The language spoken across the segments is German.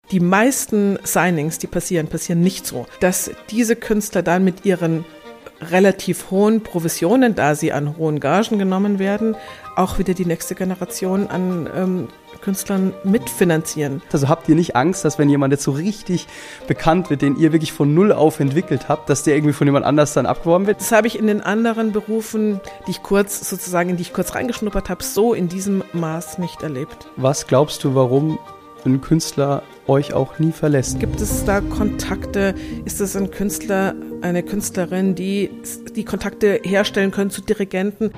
Die meisten Signings, die passieren nicht so, dass diese Künstler dann mit ihren relativ hohen Provisionen, da sie an hohen Gagen genommen werden, auch wieder die nächste Generation an Künstlern mitfinanzieren. Also habt ihr nicht Angst, dass wenn jemand jetzt so richtig bekannt wird, den ihr wirklich von null auf entwickelt habt, dass der irgendwie von jemand anders dann abgeworben wird? Das habe ich in den anderen Berufen, in die ich kurz reingeschnuppert habe, so in diesem Maß nicht erlebt. Was glaubst du, warum ein Künstler euch auch nie verlässt? Gibt es da Kontakte? Ist es ein Künstler, eine Künstlerin, die Kontakte herstellen können zu Dirigenten?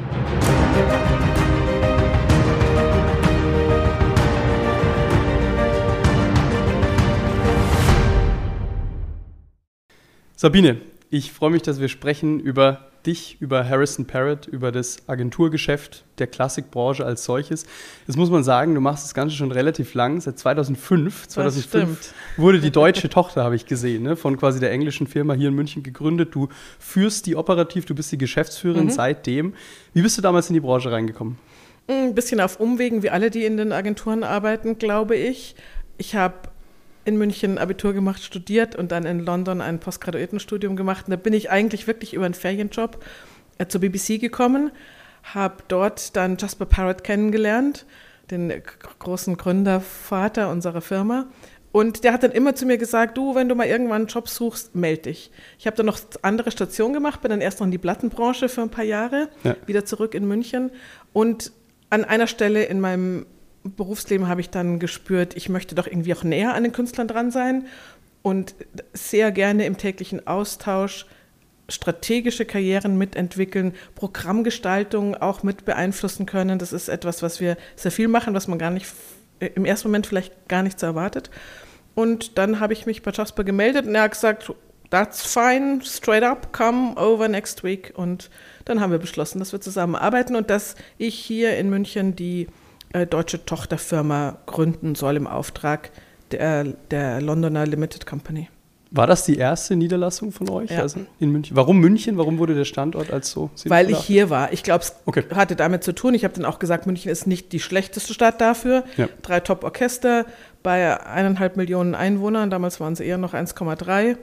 Sabine, ich freue mich, dass wir sprechen über dich, über Harrison Parrott, über das Agenturgeschäft der Klassikbranche als solches. Jetzt muss man sagen, du machst das Ganze schon relativ lang, seit 2005. 2005 wurde die deutsche Tochter, habe ich gesehen, ne, von quasi der englischen Firma hier in München gegründet. Du führst die operativ, du bist die Geschäftsführerin seitdem. Wie bist du damals in die Branche reingekommen? Ein bisschen auf Umwegen, wie alle, die in den Agenturen arbeiten, glaube ich. Ich habe in München Abitur gemacht, studiert und dann in London ein Postgraduiertenstudium gemacht. Und da bin ich eigentlich wirklich über einen Ferienjob zur BBC gekommen, habe dort dann Jasper Parrott kennengelernt, den großen Gründervater unserer Firma. Und der hat dann immer zu mir gesagt, du, wenn du mal irgendwann einen Job suchst, melde dich. Ich habe dann noch andere Stationen gemacht, bin dann erst noch in die Plattenbranche für ein paar Jahre, wieder zurück in München. Und an einer Stelle in meinem Berufsleben habe ich dann gespürt, ich möchte doch irgendwie auch näher an den Künstlern dran sein und sehr gerne im täglichen Austausch strategische Karrieren mitentwickeln, Programmgestaltung auch mit beeinflussen können. Das ist etwas, was wir sehr viel machen, was man gar nicht im ersten Moment vielleicht gar nicht so erwartet. Und dann habe ich mich bei Jasper gemeldet und er hat gesagt, that's fine, straight up, come over next week. Und dann haben wir beschlossen, dass wir zusammenarbeiten und dass ich hier in München die deutsche Tochterfirma gründen soll im Auftrag der Londoner Limited Company. War das die erste Niederlassung von euch? Ja. Also in München? Warum München? Warum wurde der Standort als so? Weil ich hier war. Ich glaube, es hatte damit zu tun. Ich habe dann auch gesagt, München ist nicht die schlechteste Stadt dafür. Ja. 3 Top-Orchester bei 1,5 Millionen Einwohnern. Damals waren es eher noch 1,3.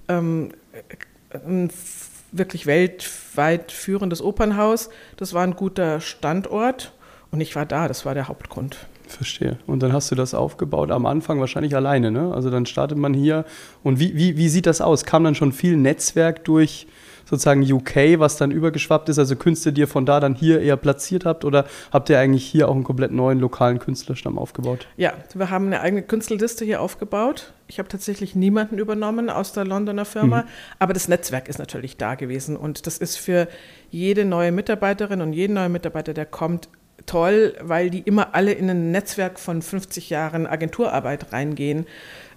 Ein wirklich weltweit führendes Opernhaus. Das war ein guter Standort. Und ich war da, das war der Hauptgrund. Verstehe. Und dann hast du das aufgebaut, am Anfang wahrscheinlich alleine, ne? Also dann startet man hier. Und wie sieht das aus? Kam dann schon viel Netzwerk durch sozusagen UK, was dann übergeschwappt ist? Also Künstler, die ihr von da dann hier eher platziert habt? Oder habt ihr eigentlich hier auch einen komplett neuen lokalen Künstlerstamm aufgebaut? Ja, wir haben eine eigene Künstlerliste hier aufgebaut. Ich habe tatsächlich niemanden übernommen aus der Londoner Firma, aber das Netzwerk ist natürlich da gewesen. Und das ist für jede neue Mitarbeiterin und jeden neuen Mitarbeiter, der kommt, toll, weil die immer alle in ein Netzwerk von 50 Jahren Agenturarbeit reingehen.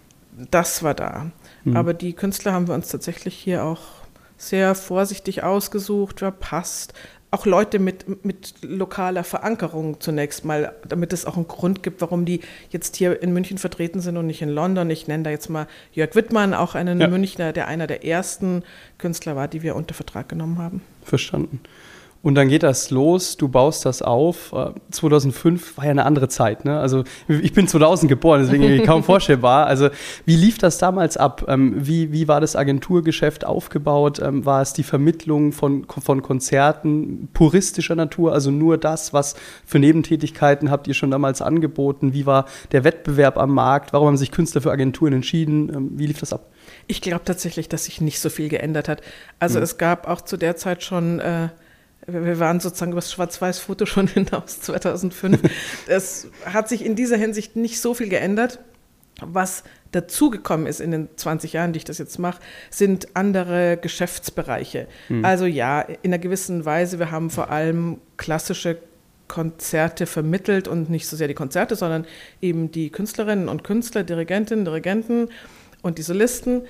Das war da. Aber die Künstler haben wir uns tatsächlich hier auch sehr vorsichtig ausgesucht, verpasst. Auch Leute mit lokaler Verankerung zunächst mal, damit es auch einen Grund gibt, warum die jetzt hier in München vertreten sind und nicht in London. Ich nenne da jetzt mal Jörg Wittmann, auch einen Münchner, der einer der ersten Künstler war, die wir unter Vertrag genommen haben. Verstanden. Und dann geht das los, du baust das auf. 2005 war ja eine andere Zeit, ne? Also ich bin 2000 geboren, deswegen kaum vorstellbar. Also wie lief das damals ab? Wie war das Agenturgeschäft aufgebaut? War es die Vermittlung von Konzerten puristischer Natur? Also nur das, was für Nebentätigkeiten habt ihr schon damals angeboten? Wie war der Wettbewerb am Markt? Warum haben sich Künstler für Agenturen entschieden? Wie lief das ab? Ich glaube tatsächlich, dass sich nicht so viel geändert hat. Also es gab auch zu der Zeit schon wir waren sozusagen über das Schwarz-Weiß-Foto schon hinaus, 2005. Es hat sich in dieser Hinsicht nicht so viel geändert. Was dazugekommen ist in den 20 Jahren, die ich das jetzt mache, sind andere Geschäftsbereiche. Also ja, in einer gewissen Weise, wir haben vor allem klassische Konzerte vermittelt und nicht so sehr die Konzerte, sondern eben die Künstlerinnen und Künstler, Dirigentinnen, Dirigenten und die Solisten.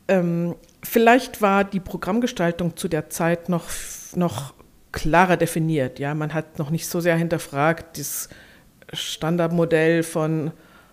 Vielleicht war die Programmgestaltung zu der Zeit noch klarer definiert. Ja, man hat noch nicht so sehr hinterfragt, das Standardmodell von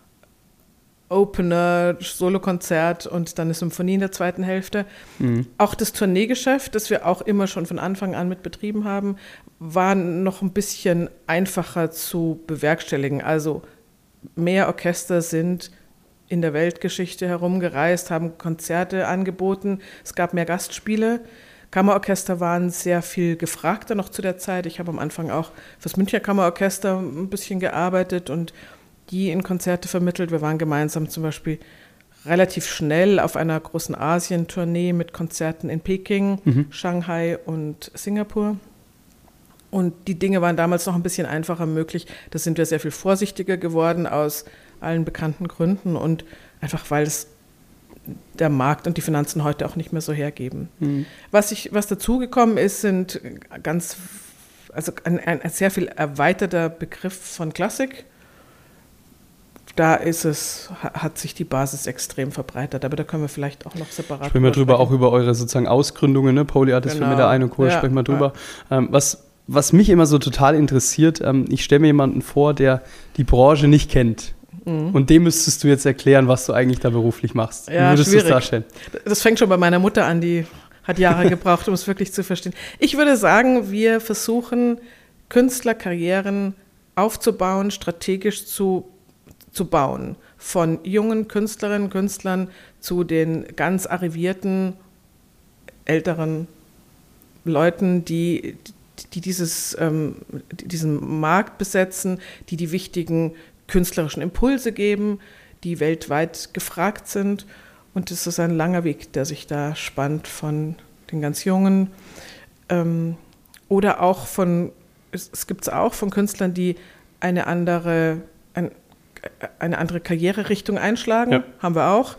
Opener, Solokonzert und dann eine Symphonie in der zweiten Hälfte. Auch das Tourneegeschäft, das wir auch immer schon von Anfang an mit betrieben haben, war noch ein bisschen einfacher zu bewerkstelligen. Also mehr Orchester sind in der Weltgeschichte herumgereist, haben Konzerte angeboten. Es gab mehr Gastspiele. Kammerorchester waren sehr viel gefragter noch zu der Zeit. Ich habe am Anfang auch fürs Münchner Kammerorchester ein bisschen gearbeitet und die in Konzerte vermittelt. Wir waren gemeinsam zum Beispiel relativ schnell auf einer großen Asien-Tournee mit Konzerten in Peking, Shanghai und Singapur. Und die Dinge waren damals noch ein bisschen einfacher möglich. Da sind wir sehr viel vorsichtiger geworden aus allen bekannten Gründen und einfach, weil es der Markt und die Finanzen heute auch nicht mehr so hergeben. Was dazugekommen ist, sind ein sehr viel erweiterter Begriff von Klassik. Da hat sich die Basis extrem verbreitert, aber da können wir vielleicht auch noch separat sprechen wir drüber, auch über eure sozusagen Ausgründungen, ne? Polyart ist für mich der eine Kurs, sprechen wir drüber. Ja. Was mich immer so total interessiert, ich stelle mir jemanden vor, der die Branche nicht kennt. Und dem müsstest du jetzt erklären, was du eigentlich da beruflich machst. Ja, wie würdest schwierig. Du es darstellen? Das fängt schon bei meiner Mutter an, die hat Jahre gebraucht, um es wirklich zu verstehen. Ich würde sagen, wir versuchen, Künstlerkarrieren aufzubauen, strategisch zu bauen. Von jungen Künstlerinnen und Künstlern zu den ganz arrivierten, älteren Leuten, die diesen Markt besetzen, die wichtigen künstlerischen Impulse geben, die weltweit gefragt sind. Und es ist ein langer Weg, der sich da spannt von den ganz Jungen oder auch es gibt es auch von Künstlern, die eine andere Karriererichtung einschlagen, haben wir auch.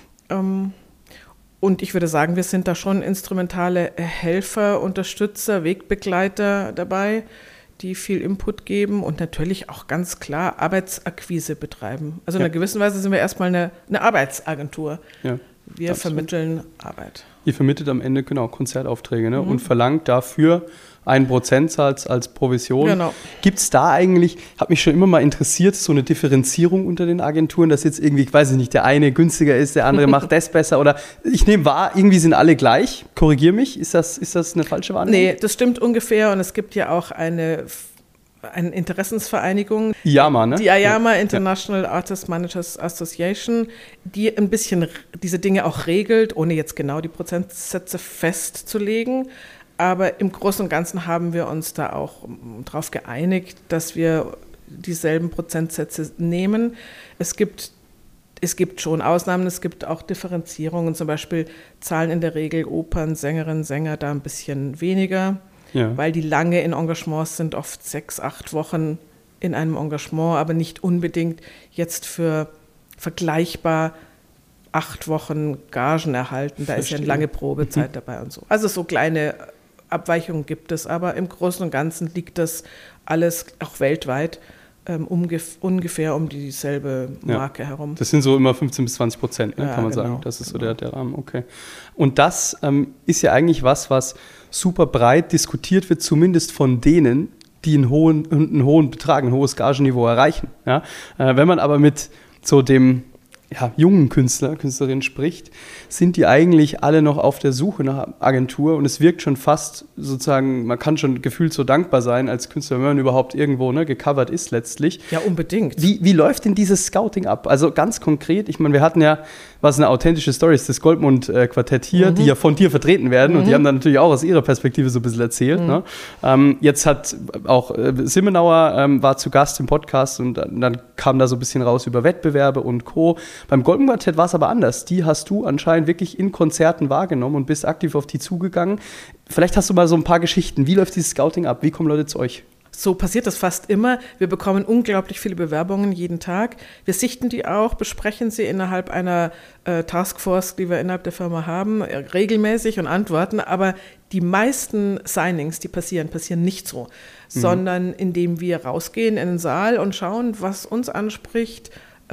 Und ich würde sagen, wir sind da schon instrumentale Helfer, Unterstützer, Wegbegleiter dabei, die viel Input geben und natürlich auch ganz klar Arbeitsakquise betreiben. Also in einer gewissen Weise sind wir erstmal eine Arbeitsagentur. Ja, wir vermitteln Arbeit. Ihr vermittelt am Ende Konzertaufträge, ne? Und verlangt dafür einen Prozentsatz als Provision. Genau. Gibt es da eigentlich, hat mich schon immer mal interessiert, so eine Differenzierung unter den Agenturen, dass jetzt irgendwie, ich weiß nicht, der eine günstiger ist, der andere macht das besser oder ich nehme wahr, irgendwie sind alle gleich. Korrigier mich, ist das eine falsche Wahrnehmung? Nee, das stimmt ungefähr und es gibt ja auch eine Interessensvereinigung, IAMA, ne? Die IAMA, International Artist Managers Association, die ein bisschen diese Dinge auch regelt, ohne jetzt genau die Prozentsätze festzulegen. Aber im Großen und Ganzen haben wir uns da auch darauf geeinigt, dass wir dieselben Prozentsätze nehmen. Es gibt schon Ausnahmen, es gibt auch Differenzierungen. Zum Beispiel zahlen in der Regel Opernsängerinnen, Sänger da ein bisschen weniger, weil die lange in Engagements sind, oft 6-8 Wochen in einem Engagement, aber nicht unbedingt jetzt für vergleichbar 8 Wochen Gagen erhalten. Da ist ja eine lange Probezeit dabei und so. Also so kleine Abweichungen gibt es, aber im Großen und Ganzen liegt das alles auch weltweit ungefähr um dieselbe Marke herum. Das sind so immer 15-20%, ne, kann man sagen. Das ist so der Rahmen, okay. Und das ist ja eigentlich was super breit diskutiert wird, zumindest von denen, die einen hohen Betrag, ein hohes Gagenniveau erreichen. Ja? Wenn man aber mit so dem jungen Künstlerin spricht, sind die eigentlich alle noch auf der Suche nach Agentur und es wirkt schon fast sozusagen, man kann schon gefühlt so dankbar sein als Künstler, wenn man überhaupt irgendwo gecovert ist letztlich. Ja, unbedingt. Wie läuft denn dieses Scouting ab? Also ganz konkret, ich meine, wir hatten ja, was eine authentische Story ist, das Goldmund-Quartett hier, die ja von dir vertreten werden und die haben dann natürlich auch aus ihrer Perspektive so ein bisschen erzählt. Ne? Jetzt hat auch Simmenauer war zu Gast im Podcast und dann kam da so ein bisschen raus über Wettbewerbe und Co. Beim Goldmund-Quartett war es aber anders. Die hast du anscheinend wirklich in Konzerten wahrgenommen und bist aktiv auf die zugegangen. Vielleicht hast du mal so ein paar Geschichten. Wie läuft dieses Scouting ab? Wie kommen Leute zu euch? So passiert das fast immer. Wir bekommen unglaublich viele Bewerbungen jeden Tag. Wir sichten die auch, besprechen sie innerhalb einer Taskforce, die wir innerhalb der Firma haben, regelmäßig und antworten. Aber die meisten Signings, die passieren nicht so, sondern indem wir rausgehen in den Saal und schauen, was uns anspricht,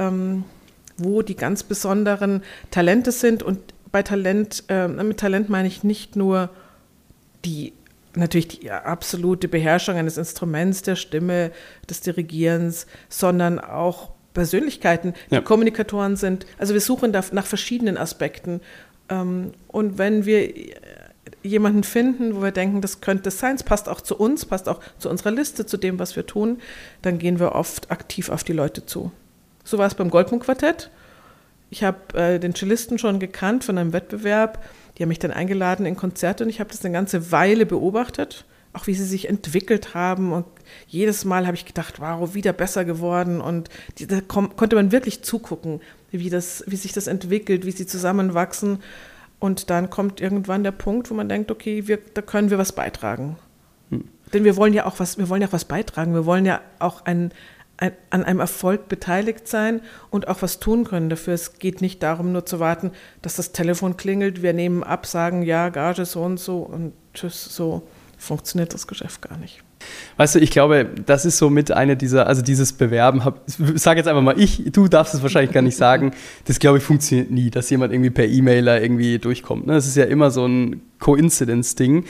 wo die ganz besonderen Talente sind. Und mit Talent meine ich nicht nur natürlich die absolute Beherrschung eines Instruments, der Stimme, des Dirigierens, sondern auch Persönlichkeiten, die Kommunikatoren sind. Also wir suchen da nach verschiedenen Aspekten. Und wenn wir jemanden finden, wo wir denken, das könnte es sein, es passt auch zu uns, passt auch zu unserer Liste, zu dem, was wir tun, dann gehen wir oft aktiv auf die Leute zu. So war es beim Goldmund-Quartett. Ich habe den Cellisten schon gekannt von einem Wettbewerb. Die haben mich dann eingeladen in Konzerte und ich habe das eine ganze Weile beobachtet, auch wie sie sich entwickelt haben. Und jedes Mal habe ich gedacht, wow, wieder besser geworden. Und da konnte man wirklich zugucken, wie sich das entwickelt, wie sie zusammenwachsen. Und dann kommt irgendwann der Punkt, wo man denkt, okay, da können wir was beitragen. Denn wir wollen ja auch was beitragen. Wir wollen ja auch an einem Erfolg beteiligt sein und auch was tun können dafür. Es geht nicht darum, nur zu warten, dass das Telefon klingelt, wir nehmen ab, sagen ja, Gage so und tschüss, so funktioniert das Geschäft gar nicht. Weißt du, ich glaube, das ist so mit einer dieser, also dieses Bewerben, ich sage jetzt einfach mal du darfst es wahrscheinlich gar nicht sagen, das glaube ich funktioniert nie, dass jemand irgendwie per E-Mail da irgendwie durchkommt. Das ist ja immer so ein Coincidence-Ding.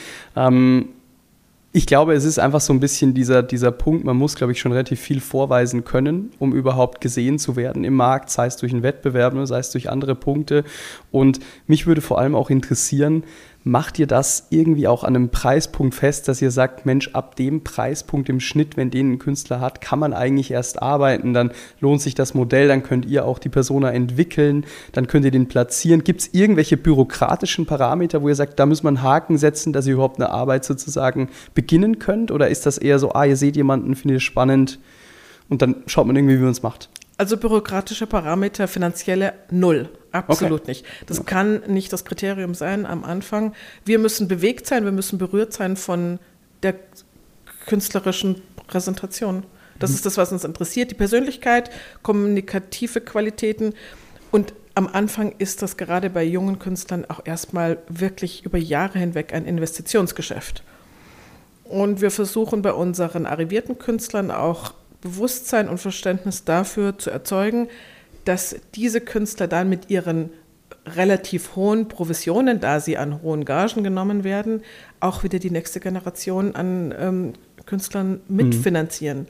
Ich glaube, es ist einfach so ein bisschen dieser Punkt, man muss, glaube ich, schon relativ viel vorweisen können, um überhaupt gesehen zu werden im Markt, sei es durch einen Wettbewerb, sei es durch andere Punkte. Und mich würde vor allem auch interessieren, macht ihr das irgendwie auch an einem Preispunkt fest, dass ihr sagt, Mensch, ab dem Preispunkt im Schnitt, wenn den ein Künstler hat, kann man eigentlich erst arbeiten, dann lohnt sich das Modell, dann könnt ihr auch die Persona entwickeln, dann könnt ihr den platzieren. Gibt es irgendwelche bürokratischen Parameter, wo ihr sagt, da muss man einen Haken setzen, dass ihr überhaupt eine Arbeit sozusagen beginnen könnt? Oder ist das eher so, ihr seht jemanden, findet ihr spannend und dann schaut man irgendwie, wie man es macht? Also bürokratische Parameter, finanzielle 0. Absolut nicht. Das kann nicht das Kriterium sein am Anfang. Wir müssen bewegt sein, wir müssen berührt sein von der künstlerischen Präsentation. Das ist das, was uns interessiert. Die Persönlichkeit, kommunikative Qualitäten. Und am Anfang ist das gerade bei jungen Künstlern auch erstmal wirklich über Jahre hinweg ein Investitionsgeschäft. Und wir versuchen bei unseren arrivierten Künstlern auch Bewusstsein und Verständnis dafür zu erzeugen, dass diese Künstler dann mit ihren relativ hohen Provisionen, da sie an hohen Gagen genommen werden, auch wieder die nächste Generation an Künstlern mitfinanzieren.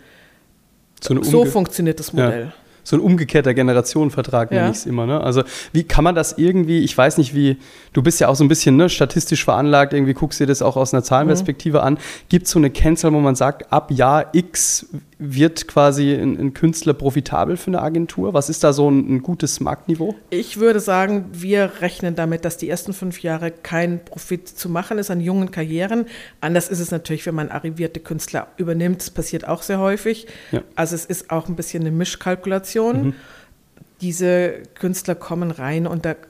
So funktioniert das Modell. Ja. So ein umgekehrter Generationenvertrag nenne ich es immer. Ne? Also wie kann man das irgendwie, ich weiß nicht wie, du bist ja auch so ein bisschen statistisch veranlagt, irgendwie guckst du dir das auch aus einer Zahlenperspektive an. Gibt es so eine Kennzahl, wo man sagt, ab Jahr X wird quasi ein Künstler profitabel für eine Agentur? Was ist da so ein gutes Marktniveau? Ich würde sagen, wir rechnen damit, dass die ersten 5 Jahre kein Profit zu machen ist an jungen Karrieren. Anders ist es natürlich, wenn man arrivierte Künstler übernimmt. Das passiert auch sehr häufig. Ja. Also es ist auch ein bisschen eine Mischkalkulation. Diese Künstler kommen rein und da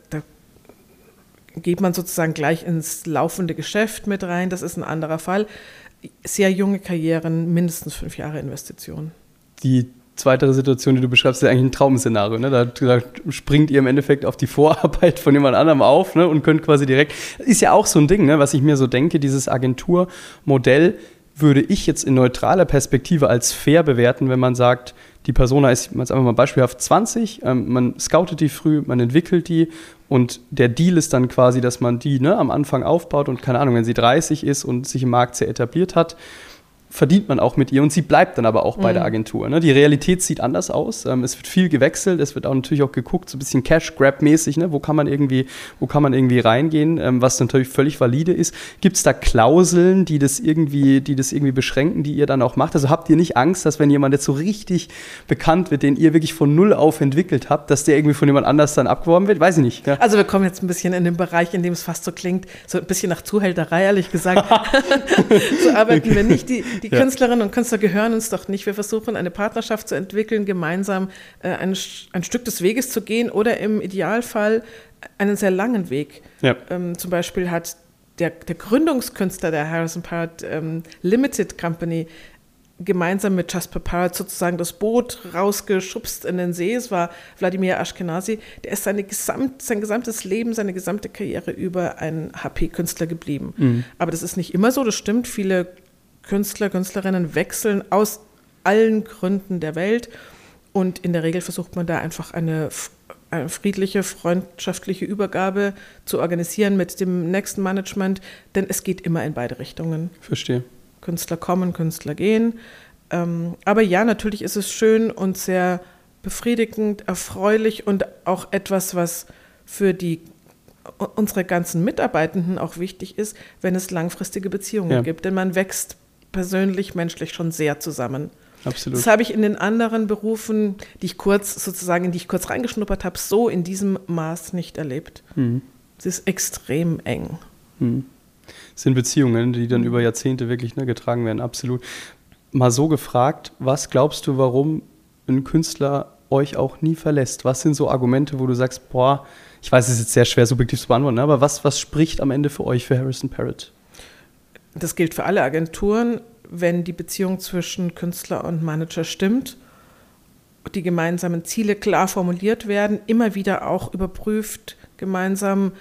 geht man sozusagen gleich ins laufende Geschäft mit rein. Das ist ein anderer Fall. Sehr junge Karrieren, mindestens 5 Jahre Investition. Die zweite Situation, die du beschreibst, ist ja eigentlich ein Traum-Szenario. Ne? Da springt ihr im Endeffekt auf die Vorarbeit von jemand anderem auf, ne? Und könnt quasi direkt. Ist ja auch so ein Ding, ne? Was ich mir so denke, dieses Agenturmodell würde ich jetzt in neutraler Perspektive als fair bewerten, wenn man sagt, die Persona ist, jetzt einfach mal beispielhaft 20, man scoutet die früh, man entwickelt die und der Deal ist dann quasi, dass man die am Anfang aufbaut und keine Ahnung, wenn sie 30 ist und sich im Markt sehr etabliert hat, verdient man auch mit ihr und sie bleibt dann aber auch bei der Agentur. Ne? Die Realität sieht anders aus. Es wird viel gewechselt, es wird auch natürlich auch geguckt, so ein bisschen Cash-Grab-mäßig, ne? Wo kann man irgendwie reingehen, was natürlich völlig valide ist. Gibt es da Klauseln, die das irgendwie beschränken, die ihr dann auch macht? Also habt ihr nicht Angst, dass wenn jemand jetzt so richtig bekannt wird, den ihr wirklich von null auf entwickelt habt, dass der irgendwie von jemand anders dann abgeworben wird? Weiß ich nicht. Ja? Also wir kommen jetzt ein bisschen in den Bereich, in dem es fast so klingt, so ein bisschen nach Zuhälterei, ehrlich gesagt. So arbeiten wir nicht. Die Künstlerinnen und Künstler gehören uns doch nicht. Wir versuchen, eine Partnerschaft zu entwickeln, gemeinsam ein Stück des Weges zu gehen oder im Idealfall einen sehr langen Weg. Ja. Zum Beispiel hat der Gründungskünstler der Harrison Parrott Limited Company gemeinsam mit Jasper Parrott sozusagen das Boot rausgeschubst in den See. Es war Wladimir Ashkenazi. Der ist sein gesamtes Leben, seine gesamte Karriere über ein HP-Künstler geblieben. Mhm. Aber das ist nicht immer so, das stimmt. Viele Künstler, Künstlerinnen wechseln aus allen Gründen der Welt und in der Regel versucht man da einfach eine friedliche, freundschaftliche Übergabe zu organisieren mit dem nächsten Management, denn es geht immer in beide Richtungen. Verstehe. Künstler kommen, Künstler gehen. Aber ja, natürlich ist es schön und sehr befriedigend, erfreulich und auch etwas, was für unsere ganzen Mitarbeitenden auch wichtig ist, wenn es langfristige Beziehungen gibt, denn man wächst persönlich, menschlich schon sehr zusammen. absolut. Das habe ich in den anderen Berufen, in die ich kurz reingeschnuppert habe, so in diesem Maß nicht erlebt. Es ist extrem eng. Es sind Beziehungen, die dann über Jahrzehnte wirklich getragen werden, absolut. Mal so gefragt, was glaubst du, warum ein Künstler euch auch nie verlässt? Was sind so Argumente, wo du sagst, boah, ich weiß, es ist jetzt sehr schwer subjektiv zu beantworten, aber was spricht am Ende für euch, für Harrison Parrott? Das gilt für alle Agenturen, wenn die Beziehung zwischen Künstler und Manager stimmt, die gemeinsamen Ziele klar formuliert werden, immer wieder auch überprüft, gemeinsam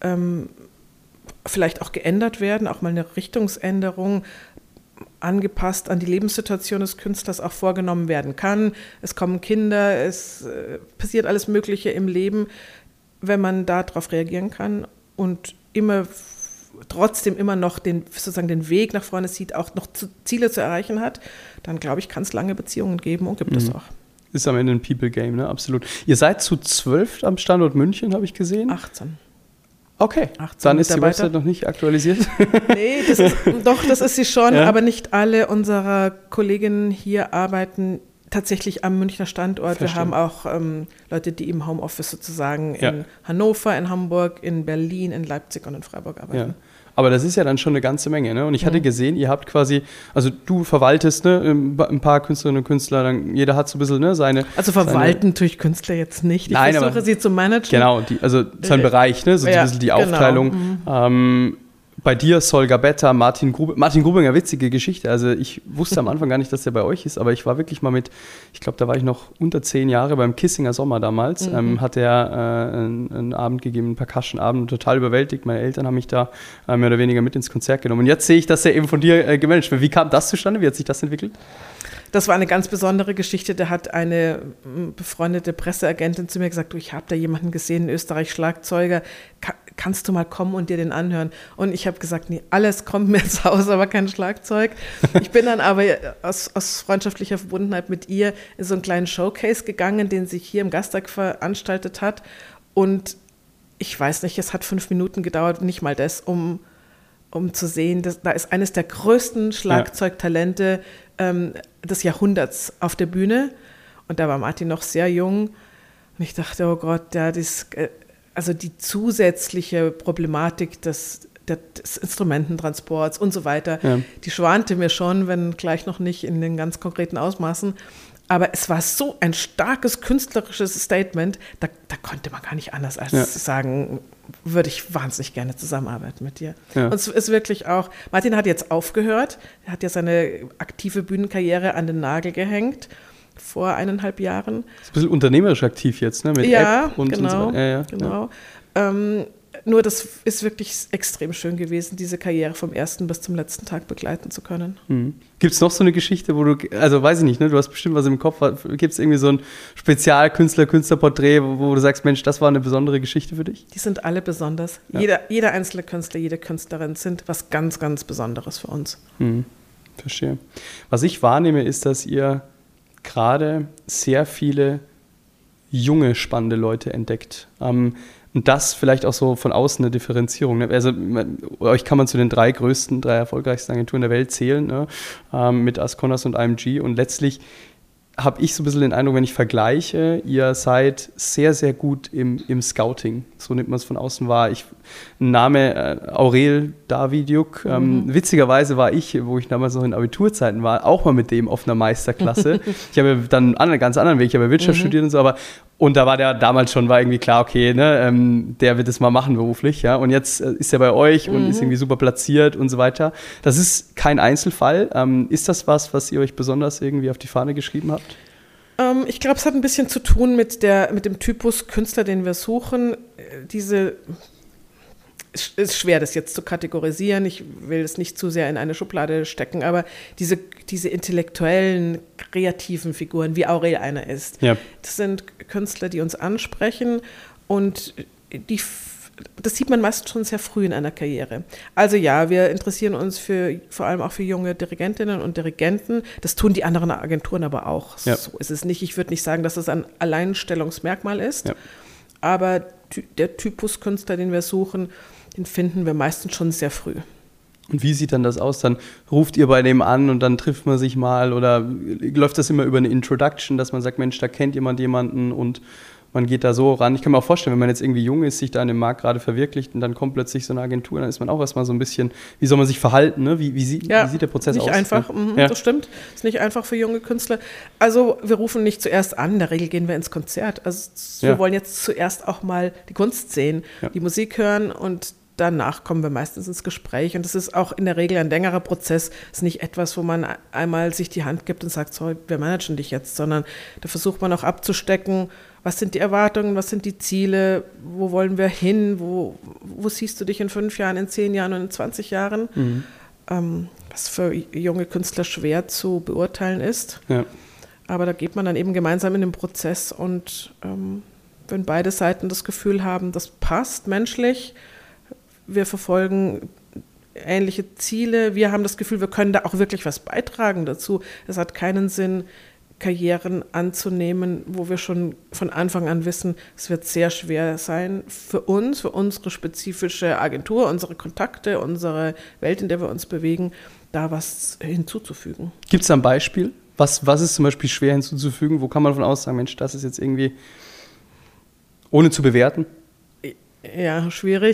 vielleicht auch geändert werden, auch mal eine Richtungsänderung angepasst an die Lebenssituation des Künstlers auch vorgenommen werden kann. Es kommen Kinder, es passiert alles Mögliche im Leben. Wenn man darauf reagieren kann und trotzdem immer noch den Weg nach vorne sieht, auch noch Ziele zu erreichen hat, dann glaube ich, kann es lange Beziehungen geben und gibt es auch. Ist am Ende ein People-Game, ne? Absolut. Ihr seid zu 12 am Standort München, habe ich gesehen? 18. Okay, 18 dann ist die Website noch nicht aktualisiert. Nee, das ist sie schon, aber nicht alle unserer Kolleginnen hier arbeiten tatsächlich am Münchner Standort. Verstehe. Wir haben auch Leute, die im Homeoffice sozusagen in Hannover, in Hamburg, in Berlin, in Leipzig und in Freiburg arbeiten. Ja. Aber das ist ja dann schon eine ganze Menge, ne? Und ich hatte gesehen, ihr habt quasi, also du verwaltest ein paar Künstlerinnen und Künstler, dann jeder hat so ein bisschen seine... Also verwalten tue ich Künstler jetzt nicht. Ich versuche sie zu managen. Genau, sein Bereich, ne? So ein bisschen die Aufteilung. Genau. Bei dir Sol Gabetta, Martin Grubinger, witzige Geschichte. Also ich wusste am Anfang gar nicht, dass der bei euch ist, aber ich war wirklich mal ich glaube, da war ich noch unter 10 Jahre beim Kissinger Sommer damals. Hat er einen Abend gegeben, einen Percussion-Abend, total überwältigt. Meine Eltern haben mich da mehr oder weniger mit ins Konzert genommen. Und jetzt sehe ich, dass er eben von dir gemanagt wird. Wie kam das zustande? Wie hat sich das entwickelt? Das war eine ganz besondere Geschichte. Da hat eine befreundete Presseagentin zu mir gesagt, du, ich habe da jemanden gesehen in Österreich, Schlagzeuger, kannst du mal kommen und dir den anhören? Und ich habe gesagt, nee, alles kommt mir ins Haus, aber kein Schlagzeug. Ich bin dann aber aus freundschaftlicher Verbundenheit mit ihr in so einen kleinen Showcase gegangen, den sie hier im Gastag veranstaltet hat. Und ich weiß nicht, es hat 5 Minuten gedauert, nicht mal das, um zu sehen, da ist eines der größten Schlagzeugtalente des Jahrhunderts auf der Bühne. Und da war Martin noch sehr jung. Und ich dachte, oh Gott, also die zusätzliche Problematik des Instrumententransports und so weiter, die schwante mir schon, wenn gleich noch nicht in den ganz konkreten Ausmaßen. Aber es war so ein starkes künstlerisches Statement, da konnte man gar nicht anders als sagen, würde ich wahnsinnig gerne zusammenarbeiten mit dir. Ja. Und es ist wirklich auch, Martin hat jetzt aufgehört, er hat ja seine aktive Bühnenkarriere an den Nagel gehängt, vor 1,5 Jahren. Ist ein bisschen unternehmerisch aktiv jetzt, ne? Mit App und genau, so weiter. Genau. Nur das ist wirklich extrem schön gewesen, diese Karriere vom ersten bis zum letzten Tag begleiten zu können. Gibt es noch so eine Geschichte, wo also weiß ich nicht, ne, du hast bestimmt was im Kopf, gibt es irgendwie so ein Künstlerporträt, wo du sagst, Mensch, das war eine besondere Geschichte für dich? Die sind alle besonders. Ja. Jeder einzelne Künstler, jede Künstlerin sind was ganz, ganz Besonderes für uns. Verstehe. Was ich wahrnehme, ist, dass ihr gerade sehr viele junge, spannende Leute entdeckt. Und das vielleicht auch so von außen eine Differenzierung. Also euch kann man zu den 3 erfolgreichsten Agenturen der Welt zählen, ne? Mit Asconas und IMG. Und letztlich habe ich so ein bisschen den Eindruck, wenn ich vergleiche, ihr seid sehr, sehr gut im Scouting. So nimmt man es von außen wahr. Name Aurel Davidjuk. Witzigerweise war ich, wo ich damals noch in Abiturzeiten war, auch mal mit dem auf einer Meisterklasse. Ich habe dann einen ganz anderen Weg, ich habe Wirtschaft studiert und so, und da war der damals schon, war irgendwie klar, okay, ne, der wird es mal machen beruflich, ja. Und jetzt ist er bei euch und ist irgendwie super platziert und so weiter. Das ist kein Einzelfall. Ist das was ihr euch besonders irgendwie auf die Fahne geschrieben habt? Ich glaube, es hat ein bisschen zu tun mit dem Typus Künstler, den wir suchen. Es ist schwer, das jetzt zu kategorisieren. Ich will es nicht zu sehr in eine Schublade stecken, aber diese intellektuellen, kreativen Figuren, wie Aurel einer ist, das sind Künstler, die uns ansprechen und das sieht man meist schon sehr früh in einer Karriere. Also ja, wir interessieren uns vor allem auch für junge Dirigentinnen und Dirigenten. Das tun die anderen Agenturen aber auch. Ja. So ist es nicht. Ich würde nicht sagen, dass es ein Alleinstellungsmerkmal ist, aber der Typus Künstler, den wir suchen, den finden wir meistens schon sehr früh. Und wie sieht dann das aus? Dann ruft ihr bei dem an und dann trifft man sich mal oder läuft das immer über eine Introduction, dass man sagt, Mensch, da kennt jemand jemanden und man geht da so ran. Ich kann mir auch vorstellen, wenn man jetzt irgendwie jung ist, sich da in dem Markt gerade verwirklicht und dann kommt plötzlich so eine Agentur, dann ist man auch erstmal so ein bisschen, wie soll man sich verhalten? Ne? Wie sieht der Prozess aus? Nicht einfach, ja. Das stimmt. Ist nicht einfach für junge Künstler. Also wir rufen nicht zuerst an, in der Regel gehen wir ins Konzert. Also wir wollen jetzt zuerst auch mal die Kunst sehen, die Musik hören und danach kommen wir meistens ins Gespräch. Und das ist auch in der Regel ein längerer Prozess. Es ist nicht etwas, wo man einmal sich die Hand gibt und sagt, so, wir managen dich jetzt, sondern da versucht man auch abzustecken, was sind die Erwartungen, was sind die Ziele, wo wollen wir hin, wo siehst du dich in 5 Jahren, in 10 Jahren und in 20 Jahren, was für junge Künstler schwer zu beurteilen ist. Ja. Aber da geht man dann eben gemeinsam in den Prozess und wenn beide Seiten das Gefühl haben, das passt menschlich, wir verfolgen ähnliche Ziele, wir haben das Gefühl, wir können da auch wirklich was beitragen dazu. Es hat keinen Sinn, Karrieren anzunehmen, wo wir schon von Anfang an wissen, es wird sehr schwer sein für uns, für unsere spezifische Agentur, unsere Kontakte, unsere Welt, in der wir uns bewegen, da was hinzuzufügen. Gibt es da ein Beispiel? Was ist zum Beispiel schwer hinzuzufügen? Wo kann man davon aus sagen, Mensch, das ist jetzt irgendwie, ohne zu bewerten? Ja, schwierig.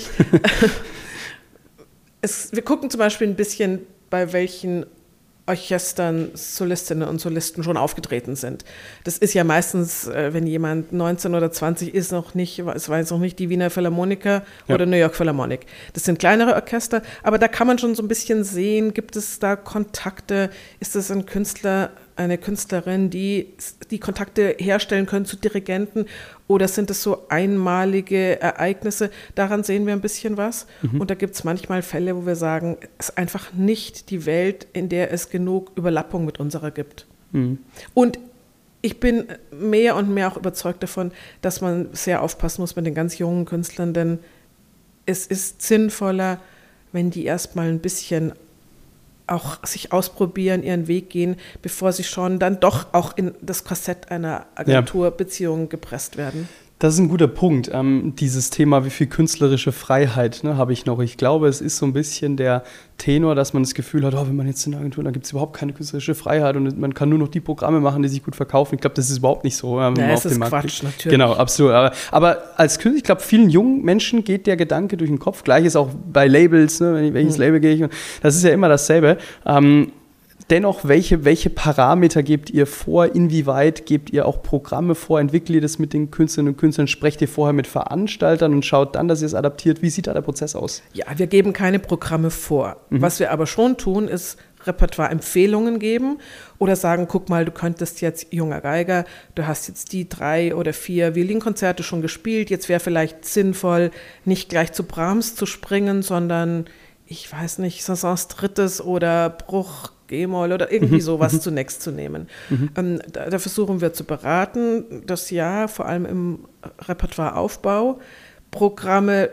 Wir gucken zum Beispiel ein bisschen, bei welchen Orchestern Solistinnen und Solisten schon aufgetreten sind. Das ist ja meistens, wenn jemand 19 oder 20 ist, es war jetzt noch nicht die Wiener Philharmoniker oder New York Philharmonic. Das sind kleinere Orchester, aber da kann man schon so ein bisschen sehen, gibt es da Kontakte, ist es ein Künstler, eine Künstlerin, die Kontakte herstellen können zu Dirigenten oder sind es so einmalige Ereignisse? Daran sehen wir ein bisschen was. Und da gibt es manchmal Fälle, wo wir sagen, es ist einfach nicht die Welt, in der es genug Überlappung mit unserer gibt. Und ich bin mehr und mehr auch überzeugt davon, dass man sehr aufpassen muss mit den ganz jungen Künstlern, denn es ist sinnvoller, wenn die erstmal ein bisschen auch sich ausprobieren, ihren Weg gehen, bevor sie schon dann doch auch in das Korsett einer Agenturbeziehung gepresst werden. Das ist ein guter Punkt. Dieses Thema, wie viel künstlerische Freiheit habe ich noch. Ich glaube, es ist so ein bisschen der Tenor, dass man das Gefühl hat, wenn man jetzt in der Agentur, dann gibt es überhaupt keine künstlerische Freiheit und man kann nur noch die Programme machen, die sich gut verkaufen. Ich glaube, das ist überhaupt nicht so. Das ist Quatsch, natürlich. Genau, absolut. Aber als Künstler, ich glaube, vielen jungen Menschen geht der Gedanke durch den Kopf. Gleiches auch bei Labels, welches Label gehe ich. Das ist ja immer dasselbe. Dennoch, welche Parameter gebt ihr vor? Inwieweit gebt ihr auch Programme vor? Entwickelt ihr das mit den Künstlerinnen und Künstlern? Sprecht ihr vorher mit Veranstaltern und schaut dann, dass ihr es adaptiert? Wie sieht da der Prozess aus? Ja, wir geben keine Programme vor. Was wir aber schon tun, ist Repertoire-Empfehlungen geben oder sagen, guck mal, du könntest jetzt, junger Geiger, du hast jetzt die 3 oder 4 Violinkonzerte schon gespielt, jetzt wäre vielleicht sinnvoll, nicht gleich zu Brahms zu springen, sondern, ich weiß nicht, Saint-Saëns Drittes oder Bruch, G-Moll oder irgendwie sowas zunächst zu nehmen. Da versuchen wir zu beraten, das Jahr, vor allem im Repertoireaufbau. Programme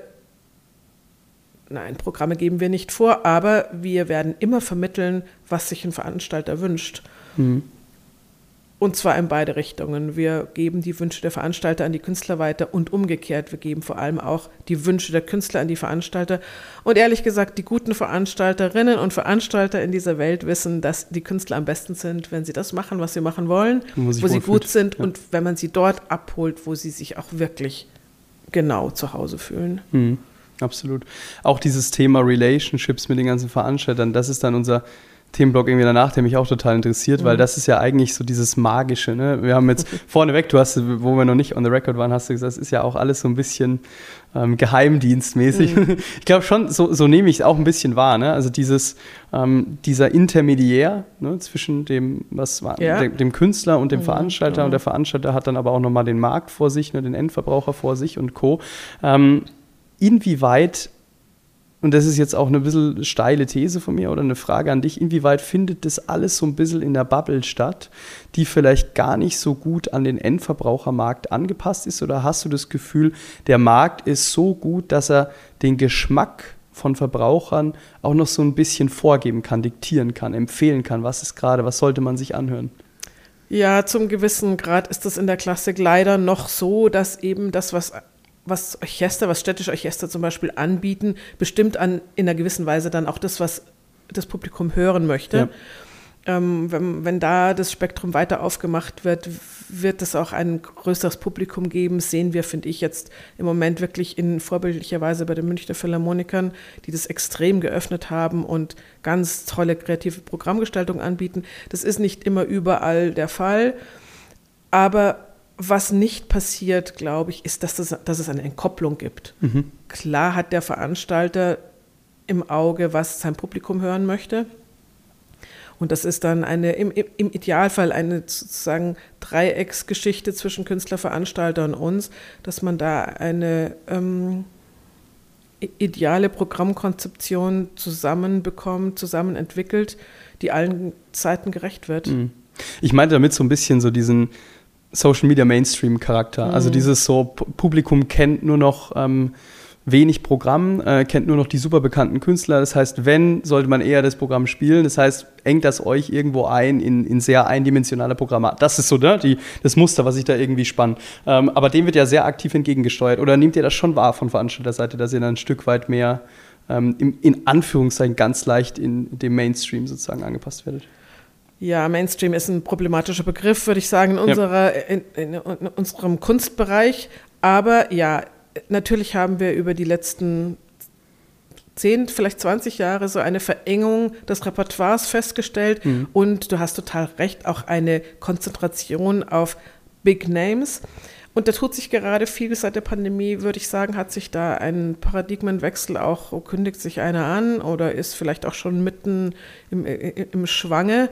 geben wir nicht vor, aber wir werden immer vermitteln, was sich ein Veranstalter wünscht. Und zwar in beide Richtungen. Wir geben die Wünsche der Veranstalter an die Künstler weiter und umgekehrt. Wir geben vor allem auch die Wünsche der Künstler an die Veranstalter. Und ehrlich gesagt, die guten Veranstalterinnen und Veranstalter in dieser Welt wissen, dass die Künstler am besten sind, wenn sie das machen, was sie machen wollen, wo sie gut sind und wenn man sie dort abholt, wo sie sich auch wirklich genau zu Hause fühlen. Absolut. Auch dieses Thema Relationships mit den ganzen Veranstaltern, das ist dann unser Themenblock irgendwie danach, der mich auch total interessiert, weil das ist ja eigentlich so dieses Magische. Ne? Wir haben jetzt vorneweg, wo wir noch nicht on the record waren, hast du gesagt, das ist ja auch alles so ein bisschen geheimdienstmäßig. Ich glaube schon, so nehme ich es auch ein bisschen wahr. Ne? Also dieser Intermediär zwischen dem Künstler und dem Veranstalter und der Veranstalter hat dann aber auch nochmal den Markt vor sich, den Endverbraucher vor sich und Co. Inwieweit, und das ist jetzt auch eine bisschen steile These von mir oder eine Frage an dich, inwieweit findet das alles so ein bisschen in der Bubble statt, die vielleicht gar nicht so gut an den Endverbrauchermarkt angepasst ist? Oder hast du das Gefühl, der Markt ist so gut, dass er den Geschmack von Verbrauchern auch noch so ein bisschen vorgeben kann, diktieren kann, empfehlen kann? Was ist gerade, was sollte man sich anhören? Ja, zum gewissen Grad ist das in der Klassik leider noch so, dass eben das, was städtische Orchester zum Beispiel anbieten, bestimmt in einer gewissen Weise dann auch das, was das Publikum hören möchte. Ja. Wenn da das Spektrum weiter aufgemacht wird, wird es auch ein größeres Publikum geben. Sehen wir, finde ich, jetzt im Moment wirklich in vorbildlicher Weise bei den Münchner Philharmonikern, die das extrem geöffnet haben und ganz tolle kreative Programmgestaltung anbieten. Das ist nicht immer überall der Fall, aber was nicht passiert, glaube ich, ist, dass es eine Entkopplung gibt. Mhm. Klar hat der Veranstalter im Auge, was sein Publikum hören möchte. Und das ist dann im Idealfall eine sozusagen Dreiecksgeschichte zwischen Künstler, Veranstalter und uns, dass man da eine ideale Programmkonzeption zusammenbekommt, zusammen entwickelt, die allen Zeiten gerecht wird. Ich meinte damit so ein bisschen so diesen Social Media Mainstream Charakter. Also dieses so, Publikum kennt nur noch wenig Programm, kennt nur noch die super bekannten Künstler. Das heißt, wenn, sollte man eher das Programm spielen. Das heißt, engt das euch irgendwo ein in sehr eindimensionale Programme. Das ist so das Muster, was ich da irgendwie spanne. Aber dem wird ja sehr aktiv entgegengesteuert. Oder nehmt ihr das schon wahr von Veranstalterseite, dass ihr dann ein Stück weit mehr in Anführungszeichen ganz leicht in dem Mainstream sozusagen angepasst werdet? Ja, Mainstream ist ein problematischer Begriff, würde ich sagen, in unserem Kunstbereich. Aber ja, natürlich haben wir über die letzten 10, vielleicht 20 Jahre so eine Verengung des Repertoires festgestellt. Und du hast total recht, auch eine Konzentration auf Big Names. Und da tut sich gerade viel seit der Pandemie, würde ich sagen, hat sich da ein Paradigmenwechsel auch, kündigt sich einer an oder ist vielleicht auch schon mitten im Schwange.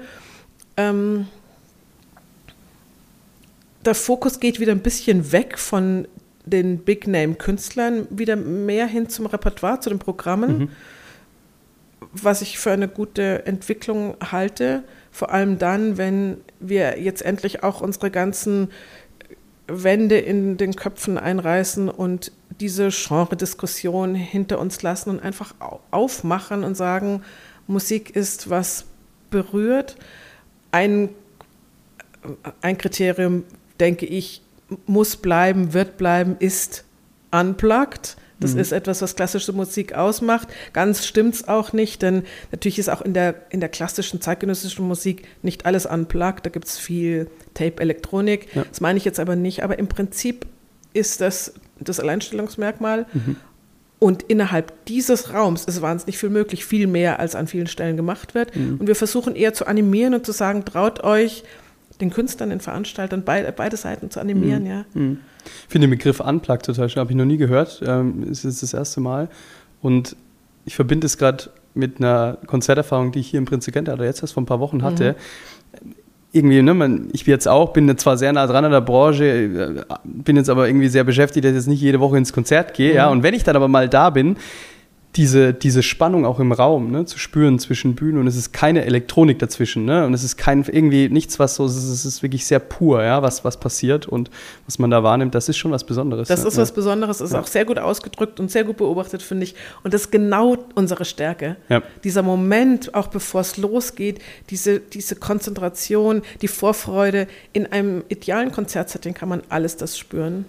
Der Fokus geht wieder ein bisschen weg von den Big-Name-Künstlern, wieder mehr hin zum Repertoire, zu den Programmen, was ich für eine gute Entwicklung halte. Vor allem dann, wenn wir jetzt endlich auch unsere ganzen Wände in den Köpfen einreißen und diese Genre-Diskussion hinter uns lassen und einfach aufmachen und sagen, Musik ist, was berührt. Ein Kriterium, denke ich, muss bleiben, wird bleiben, ist unplugged. Das ist etwas, was klassische Musik ausmacht. Ganz stimmt es auch nicht, denn natürlich ist auch in der klassischen zeitgenössischen Musik nicht alles unplugged. Da gibt es viel Tape-Elektronik. Ja. Das meine ich jetzt aber nicht. Aber im Prinzip ist das Alleinstellungsmerkmal. Und innerhalb dieses Raums ist wahnsinnig viel möglich, viel mehr als an vielen Stellen gemacht wird. Und wir versuchen eher zu animieren und zu sagen, traut euch, den Künstlern, den Veranstaltern, beide Seiten zu animieren. Ja. Ich finde den Begriff Unplugged total schön, habe ich noch nie gehört. Es ist das erste Mal. Und ich verbinde es gerade mit einer Konzerterfahrung, die ich hier im Prinzregent oder jetzt erst vor ein paar Wochen hatte. Irgendwie, ich bin zwar sehr nah dran an der Branche, bin jetzt aber irgendwie sehr beschäftigt, dass ich jetzt nicht jede Woche ins Konzert gehe. Ja? Und wenn ich dann aber mal da bin, diese Spannung auch im Raum, ne, zu spüren zwischen Bühnen, und es ist keine Elektronik dazwischen, ne, und es ist irgendwie nichts, was so, es ist wirklich sehr pur, ja, was passiert und was man da wahrnimmt, das ist schon was Besonderes. Das ist was Besonderes, ist auch sehr gut ausgedrückt und sehr gut beobachtet, finde ich, und das ist genau unsere Stärke. Ja. Dieser Moment, auch bevor es losgeht, diese Konzentration, die Vorfreude, in einem idealen Konzertsetting kann man alles das spüren.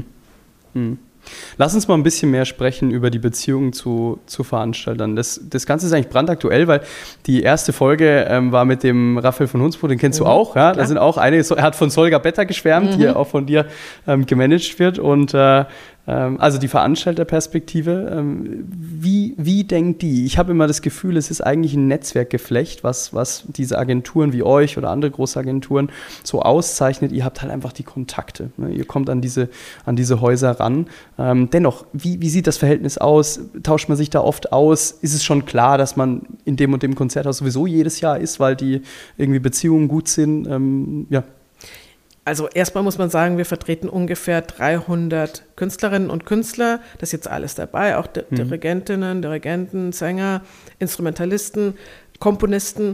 Lass uns mal ein bisschen mehr sprechen über die Beziehung zu Veranstaltern. Das Ganze ist eigentlich brandaktuell, weil die erste Folge war mit dem Raphael von Hunsbrugg, den kennst du auch. Ja? Da sind auch einige, er hat von Solga Better geschwärmt, die auch von dir gemanagt wird. Und also die Veranstalterperspektive, wie denkt die? Ich habe immer das Gefühl, es ist eigentlich ein Netzwerkgeflecht, was diese Agenturen wie euch oder andere große Agenturen so auszeichnet. Ihr habt halt einfach die Kontakte. Ne? Ihr kommt an diese Häuser ran. Dennoch, wie sieht das Verhältnis aus? Tauscht man sich da oft aus? Ist es schon klar, dass man in dem und dem Konzerthaus sowieso jedes Jahr ist, weil die irgendwie Beziehungen gut sind? Ja. Also erstmal muss man sagen, wir vertreten ungefähr 300 Künstlerinnen und Künstler. Das ist jetzt alles dabei, auch Dirigentinnen, Dirigenten, Sänger, Instrumentalisten, Komponisten,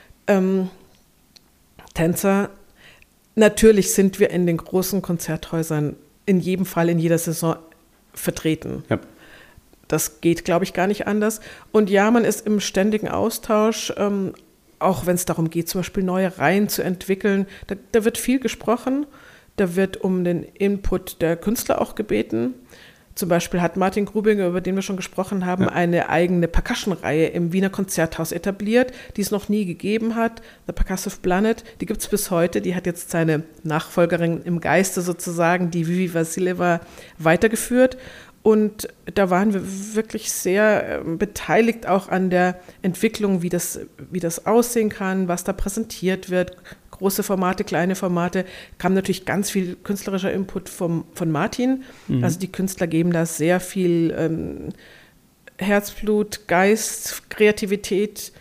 Tänzer. Natürlich sind wir in den großen Konzerthäusern in jedem Fall in jeder Saison vertreten. Ja. Das geht, glaube ich, gar nicht anders. Und ja, man ist im ständigen Austausch, auch wenn es darum geht, zum Beispiel neue Reihen zu entwickeln. Da wird viel gesprochen, da wird um den Input der Künstler auch gebeten. Zum Beispiel hat Martin Grubinger, über den wir schon gesprochen haben, eine eigene Percussion-Reihe im Wiener Konzerthaus etabliert, die es noch nie gegeben hat. The Percussive Planet, die gibt es bis heute. Die hat jetzt seine Nachfolgerin im Geiste sozusagen, die Vivi Vasileva, weitergeführt. Und da waren wir wirklich sehr beteiligt auch an der Entwicklung, wie das aussehen kann, was da präsentiert wird. Große Formate, kleine Formate, kam natürlich ganz viel künstlerischer Input von Martin. Also die Künstler geben da sehr viel Herzblut, Geist, Kreativität,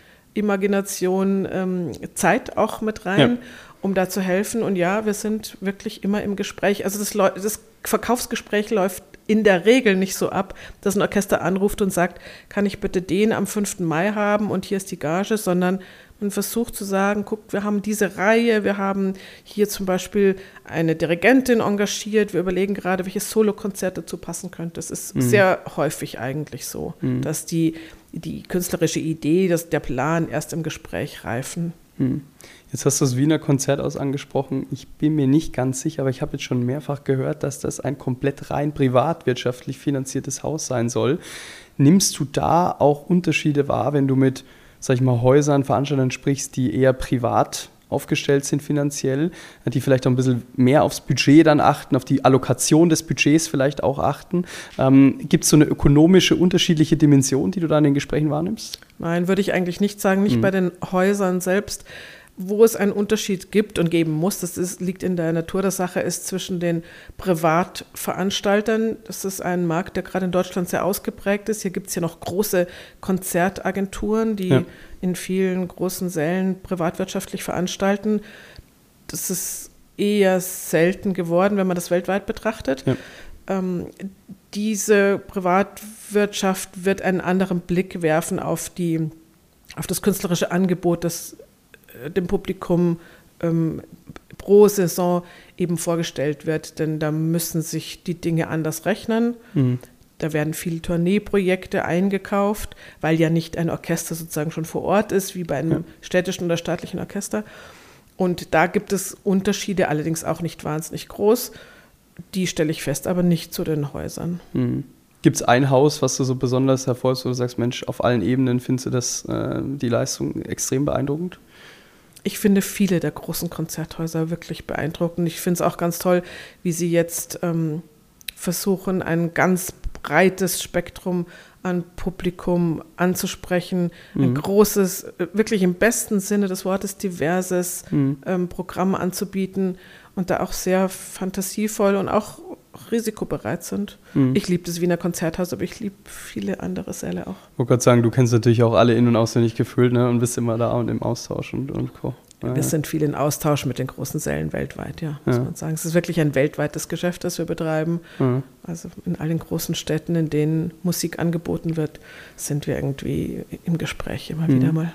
Imagination, Zeit auch mit rein, um da zu helfen. Und ja, wir sind wirklich immer im Gespräch. Also das Verkaufsgespräch läuft in der Regel nicht so ab, dass ein Orchester anruft und sagt, kann ich bitte den am 5. Mai haben und hier ist die Gage, sondern man versucht zu sagen, guckt, wir haben diese Reihe, wir haben hier zum Beispiel eine Dirigentin engagiert, wir überlegen gerade, welches Solokonzert dazu passen könnte. Es ist sehr häufig eigentlich so, dass die künstlerische Idee, der Plan erst im Gespräch reifen. Jetzt hast du das Wiener Konzerthaus angesprochen. Ich bin mir nicht ganz sicher, aber ich habe jetzt schon mehrfach gehört, dass das ein komplett rein privatwirtschaftlich finanziertes Haus sein soll. Nimmst du da auch Unterschiede wahr, wenn du mit, sag ich mal, Häusern, Veranstaltern sprichst, die eher privat aufgestellt sind finanziell, die vielleicht auch ein bisschen mehr aufs Budget dann achten, auf die Allokation des Budgets vielleicht auch achten? Gibt es so eine ökonomische, unterschiedliche Dimension, die du da in den Gesprächen wahrnimmst? Nein, würde ich eigentlich nicht sagen, nicht bei den Häusern selbst. Wo es einen Unterschied gibt und geben muss, liegt in der Natur der Sache, ist zwischen den Privatveranstaltern. Das ist ein Markt, der gerade in Deutschland sehr ausgeprägt ist. Hier gibt es ja noch große Konzertagenturen, die in vielen großen Sälen privatwirtschaftlich veranstalten. Das ist eher selten geworden, wenn man das weltweit betrachtet. Ja. Diese Privatwirtschaft wird einen anderen Blick werfen auf das künstlerische Angebot, das dem Publikum pro Saison eben vorgestellt wird, denn da müssen sich die Dinge anders rechnen. Da werden viele Tourneeprojekte eingekauft, weil ja nicht ein Orchester sozusagen schon vor Ort ist, wie bei einem städtischen oder staatlichen Orchester. Und da gibt es Unterschiede, allerdings auch nicht wahnsinnig groß. Die stelle ich fest, aber nicht zu den Häusern. Gibt es ein Haus, was du so besonders hervorhebst, wo du sagst, Mensch, auf allen Ebenen findest du die Leistung extrem beeindruckend? Ich finde viele der großen Konzerthäuser wirklich beeindruckend. Ich finde es auch ganz toll, wie sie jetzt versuchen, ein ganz breites Spektrum an Publikum anzusprechen. Ein großes, wirklich im besten Sinne des Wortes diverses Programm anzubieten und da auch sehr fantasievoll und auch risikobereit sind. Ich liebe das Wiener Konzerthaus, aber ich liebe viele andere Säle auch. Ich wollte gerade sagen, du kennst natürlich auch alle in- und auswendig gefühlt, ne? Und bist immer da und im Austausch und Co. Wir sind viel in Austausch mit den großen Sälen weltweit, muss man sagen. Es ist wirklich ein weltweites Geschäft, das wir betreiben. Also in allen großen Städten, in denen Musik angeboten wird, sind wir irgendwie im Gespräch immer wieder mal.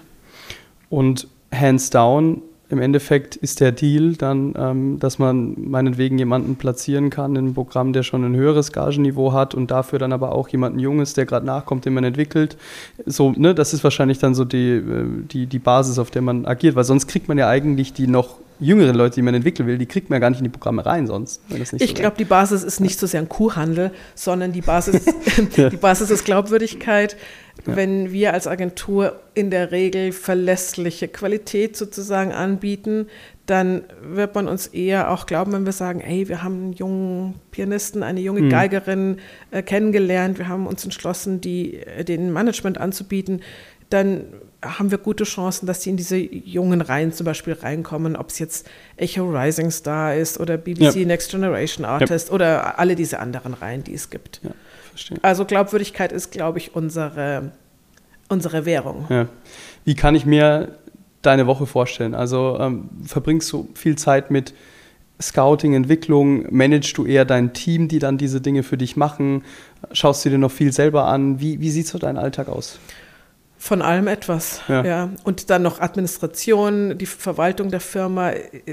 Und hands down, im Endeffekt ist der Deal dann, dass man meinetwegen jemanden platzieren kann in einem Programm, der schon ein höheres Gagenniveau hat und dafür dann aber auch jemanden Junges, der gerade nachkommt, den man entwickelt. So, ne, das ist wahrscheinlich dann so die Basis, auf der man agiert, weil sonst kriegt man ja eigentlich die noch jüngeren Leute, die man entwickeln will, die kriegt man ja gar nicht in die Programme rein sonst. Ich glaube, die Basis ist nicht so sehr ein Kuhhandel, sondern die Basis ist Glaubwürdigkeit. Wenn wir als Agentur in der Regel verlässliche Qualität sozusagen anbieten, dann wird man uns eher auch glauben, wenn wir sagen, ey, wir haben einen jungen Pianisten, eine junge Geigerin kennengelernt, wir haben uns entschlossen, den Management anzubieten, dann haben wir gute Chancen, dass sie in diese jungen Reihen zum Beispiel reinkommen, ob es jetzt Echo Rising Star ist oder BBC Next Generation Artist oder alle diese anderen Reihen, die es gibt. Ja, verstehe. Also Glaubwürdigkeit ist, glaube ich, unsere Währung. Ja. Wie kann ich mir deine Woche vorstellen? Also verbringst du viel Zeit mit Scouting, Entwicklung? Managst du eher dein Team, die dann diese Dinge für dich machen? Schaust du dir noch viel selber an? Wie sieht so dein Alltag aus? Von allem etwas, ja. Und dann noch Administration, die Verwaltung der Firma.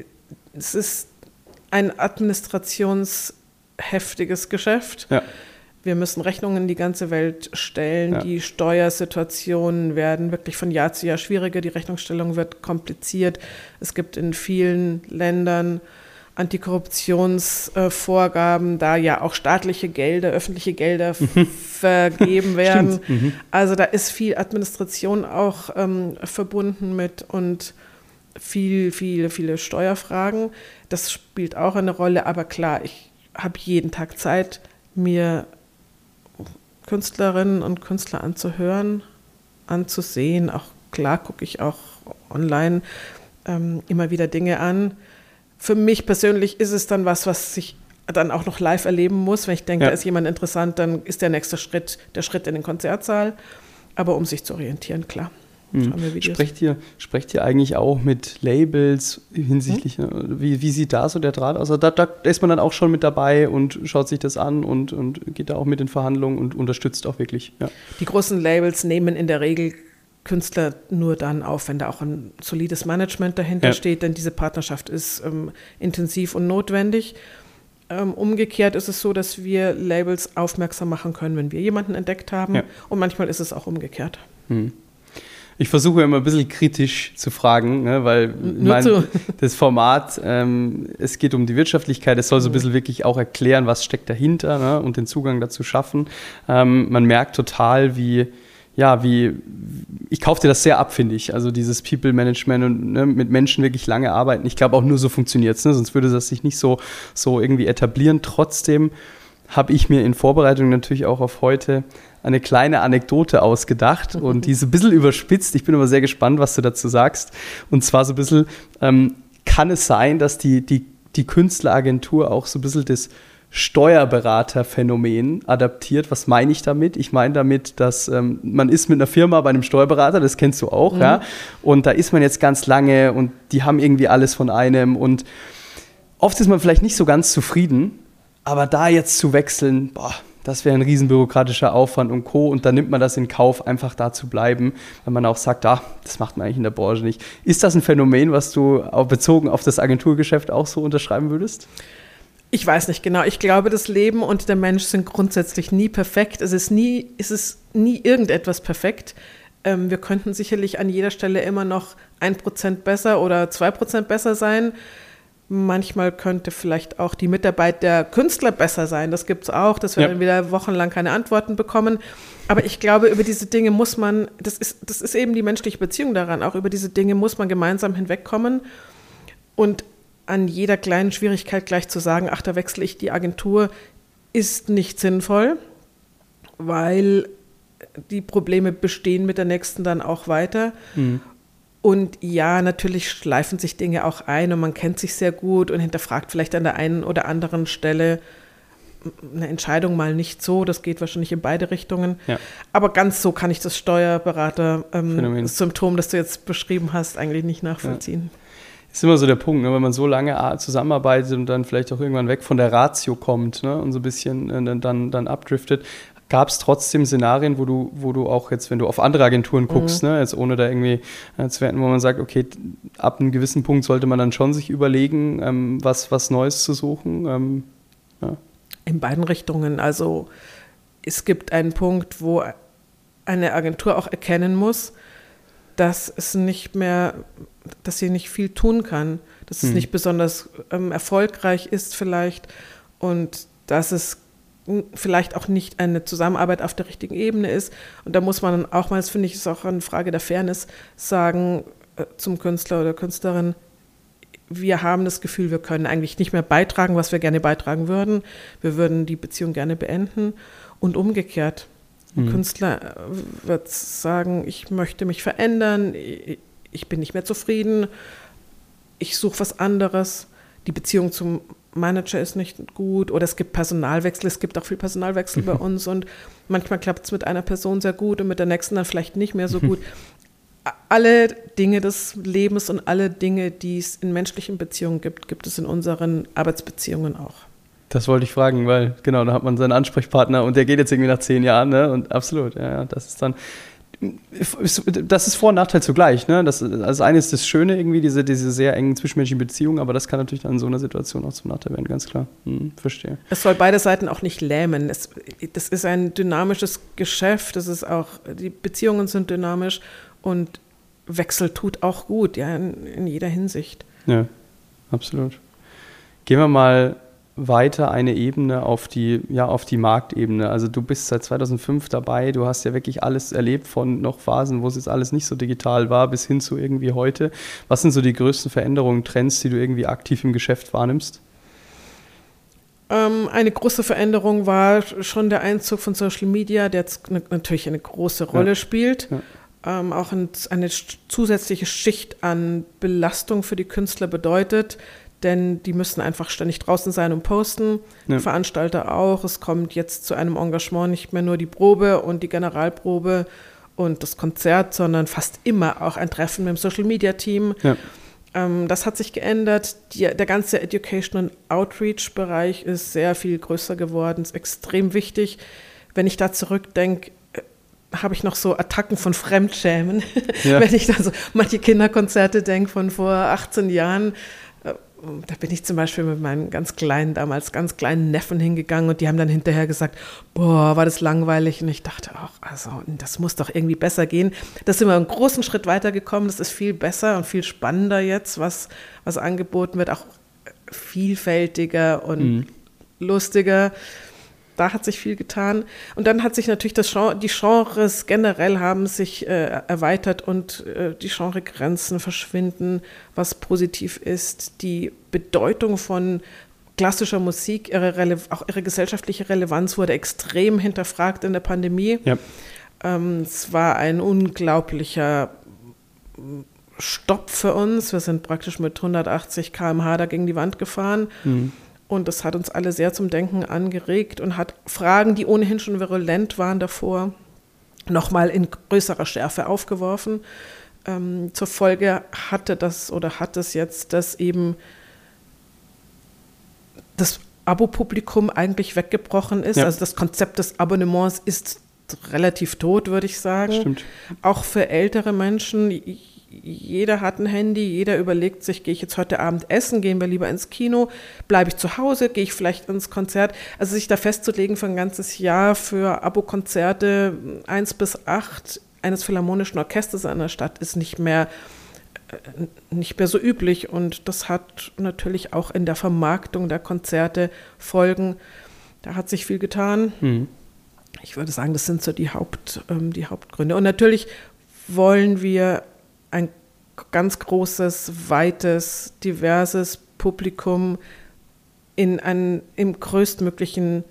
Es ist ein administrationsheftiges Geschäft. Ja. Wir müssen Rechnungen in die ganze Welt stellen. Ja. Die Steuersituationen werden wirklich von Jahr zu Jahr schwieriger. Die Rechnungsstellung wird kompliziert. Es gibt in vielen Ländern Antikorruptionsvorgaben, da ja auch staatliche Gelder, öffentliche Gelder vergeben werden. Also da ist viel Administration auch verbunden mit und viele Steuerfragen. Das spielt auch eine Rolle, aber klar, ich habe jeden Tag Zeit, mir Künstlerinnen und Künstler anzuhören, anzusehen. Auch klar gucke ich auch online immer wieder Dinge an. Für mich persönlich ist es dann was ich dann auch noch live erleben muss. Wenn ich denke, da ist jemand interessant, dann ist der nächste Schritt der Schritt in den Konzertsaal. Aber um sich zu orientieren, klar. Sprecht ihr eigentlich auch mit Labels hinsichtlich, wie sieht da so der Draht aus? Also da ist man dann auch schon mit dabei und schaut sich das an und geht da auch mit in Verhandlungen und unterstützt auch wirklich. Ja. Die großen Labels nehmen in der Regel Künstler nur dann auf, wenn da auch ein solides Management dahinter steht, denn diese Partnerschaft ist intensiv und notwendig. Umgekehrt ist es so, dass wir Labels aufmerksam machen können, wenn wir jemanden entdeckt haben und manchmal ist es auch umgekehrt. Ich versuche immer ein bisschen kritisch zu fragen, ne, weil das Format, es geht um die Wirtschaftlichkeit, es soll so ein bisschen wirklich auch erklären, was steckt dahinter, ne, und den Zugang dazu schaffen. Man merkt total, wie ich kaufe dir das sehr ab, finde ich. Also dieses People-Management und mit Menschen wirklich lange arbeiten. Ich glaube auch nur so funktioniert es, ne? Sonst würde das sich nicht so irgendwie etablieren. Trotzdem habe ich mir in Vorbereitung natürlich auch auf heute eine kleine Anekdote ausgedacht und die ist ein bisschen überspitzt. Ich bin aber sehr gespannt, was du dazu sagst. Und zwar so ein bisschen, kann es sein, dass die Künstleragentur auch so ein bisschen das Steuerberaterphänomen adaptiert. Was meine ich damit? Ich meine damit, dass man ist mit einer Firma bei einem Steuerberater, das kennst du auch, ja. Und da ist man jetzt ganz lange und die haben irgendwie alles von einem und oft ist man vielleicht nicht so ganz zufrieden, aber da jetzt zu wechseln, das wäre ein riesen bürokratischer Aufwand und Co. Und dann nimmt man das in Kauf, einfach da zu bleiben, weil man auch sagt, das macht man eigentlich in der Branche nicht. Ist das ein Phänomen, was du auch bezogen auf das Agenturgeschäft auch so unterschreiben würdest? Ich weiß nicht genau. Ich glaube, das Leben und der Mensch sind grundsätzlich nie perfekt. Es ist nie irgendetwas perfekt. Wir könnten sicherlich an jeder Stelle immer noch 1% besser oder 2% besser sein. Manchmal könnte vielleicht auch die Mitarbeit der Künstler besser sein. Das gibt es auch, dass wir dann wieder wochenlang keine Antworten bekommen. Aber ich glaube, über diese Dinge muss man, das ist eben die menschliche Beziehung daran, auch über diese Dinge muss man gemeinsam hinwegkommen. Und an jeder kleinen Schwierigkeit gleich zu sagen, da wechsle ich die Agentur, ist nicht sinnvoll, weil die Probleme bestehen mit der nächsten dann auch weiter. Und ja, natürlich schleifen sich Dinge auch ein und man kennt sich sehr gut und hinterfragt vielleicht an der einen oder anderen Stelle eine Entscheidung mal nicht so. Das geht wahrscheinlich in beide Richtungen. Ja. Aber ganz so kann ich das Steuerberater-Symptom, das du jetzt beschrieben hast, eigentlich nicht nachvollziehen. Ja. Ist immer so der Punkt, ne, wenn man so lange zusammenarbeitet und dann vielleicht auch irgendwann weg von der Ratio kommt, ne, und so ein bisschen dann abdriftet. Gab es trotzdem Szenarien, wo du auch jetzt, wenn du auf andere Agenturen guckst, ne, jetzt ohne da irgendwie zu werten, wo man sagt, okay, ab einem gewissen Punkt sollte man dann schon sich überlegen, was Neues zu suchen? In beiden Richtungen. Also es gibt einen Punkt, wo eine Agentur auch erkennen muss, dass sie nicht viel tun kann, dass es nicht besonders erfolgreich ist vielleicht und dass es vielleicht auch nicht eine Zusammenarbeit auf der richtigen Ebene ist. Und da muss man dann auch mal, das finde ich, ist auch eine Frage der Fairness, sagen zum Künstler oder Künstlerin, wir haben das Gefühl, wir können eigentlich nicht mehr beitragen, was wir gerne beitragen würden. Wir würden die Beziehung gerne beenden. Und umgekehrt, ein Künstler wird sagen, ich möchte mich verändern, ich bin nicht mehr zufrieden, ich suche was anderes, die Beziehung zum Manager ist nicht gut oder es gibt Personalwechsel, es gibt auch viel Personalwechsel bei uns und manchmal klappt es mit einer Person sehr gut und mit der nächsten dann vielleicht nicht mehr so gut. Alle Dinge des Lebens und alle Dinge, die es in menschlichen Beziehungen gibt, gibt es in unseren Arbeitsbeziehungen auch. Das wollte ich fragen, weil genau, da hat man seinen Ansprechpartner und der geht jetzt irgendwie nach 10 Jahren, ne? Und absolut, ja, das ist Vor- und Nachteil zugleich, ne? Das eine ist das Schöne irgendwie, diese sehr engen zwischenmenschlichen Beziehungen, aber das kann natürlich dann in so einer Situation auch zum Nachteil werden, ganz klar. Verstehe. Es soll beide Seiten auch nicht lähmen. Das ist ein dynamisches Geschäft, die Beziehungen sind dynamisch und Wechsel tut auch gut, ja, in jeder Hinsicht. Ja, absolut. Gehen wir mal weiter eine Ebene auf die Marktebene. Also du bist seit 2005 dabei, du hast ja wirklich alles erlebt, von noch Phasen, wo es jetzt alles nicht so digital war, bis hin zu irgendwie heute. Was sind so die größten Veränderungen, Trends, die du irgendwie aktiv im Geschäft wahrnimmst? Eine große Veränderung war schon der Einzug von Social Media, der jetzt natürlich eine große Rolle spielt. Ja. Auch eine zusätzliche Schicht an Belastung für die Künstler bedeutet, denn die müssen einfach ständig draußen sein und posten. Ja. Die Veranstalter auch. Es kommt jetzt zu einem Engagement nicht mehr nur die Probe und die Generalprobe und das Konzert, sondern fast immer auch ein Treffen mit dem Social-Media-Team. Ja. Das hat sich geändert. Der ganze Education- und Outreach-Bereich ist sehr viel größer geworden, ist extrem wichtig. Wenn ich da zurückdenke, habe ich noch so Attacken von Fremdschämen. Ja. Wenn ich da so manche Kinderkonzerte denke von vor 18 Jahren, da bin ich zum Beispiel mit meinen damals ganz kleinen Neffen hingegangen und die haben dann hinterher gesagt, boah, war das langweilig. Und ich dachte auch, also das muss doch irgendwie besser gehen. Da sind wir einen großen Schritt weitergekommen. Das ist viel besser und viel spannender jetzt, was angeboten wird, auch vielfältiger und lustiger. Da hat sich viel getan. Und dann hat sich natürlich die Genres generell haben sich erweitert und die Genregrenzen verschwinden, was positiv ist. Die Bedeutung von klassischer Musik, auch ihre gesellschaftliche Relevanz wurde extrem hinterfragt in der Pandemie. Ja. Es war ein unglaublicher Stopp für uns. Wir sind praktisch mit 180 km/h da gegen die Wand gefahren. Und das hat uns alle sehr zum Denken angeregt und hat Fragen, die ohnehin schon virulent waren davor, nochmal in größerer Schärfe aufgeworfen. Zur Folge hat es jetzt, dass eben das Abo-Publikum eigentlich weggebrochen ist. Ja. Also das Konzept des Abonnements ist relativ tot, würde ich sagen. Stimmt. Auch für ältere Menschen. Jeder hat ein Handy, jeder überlegt sich, gehe ich jetzt heute Abend essen, gehen wir lieber ins Kino, bleibe ich zu Hause, gehe ich vielleicht ins Konzert. Also sich da festzulegen für ein ganzes Jahr für Abo-Konzerte 1 bis 8 eines philharmonischen Orchesters in einer Stadt ist nicht mehr so üblich. Und das hat natürlich auch in der Vermarktung der Konzerte Folgen. Da hat sich viel getan. Ich würde sagen, das sind so die Hauptgründe. Und natürlich wollen wir ein ganz großes, weites, diverses Publikum im größtmöglichen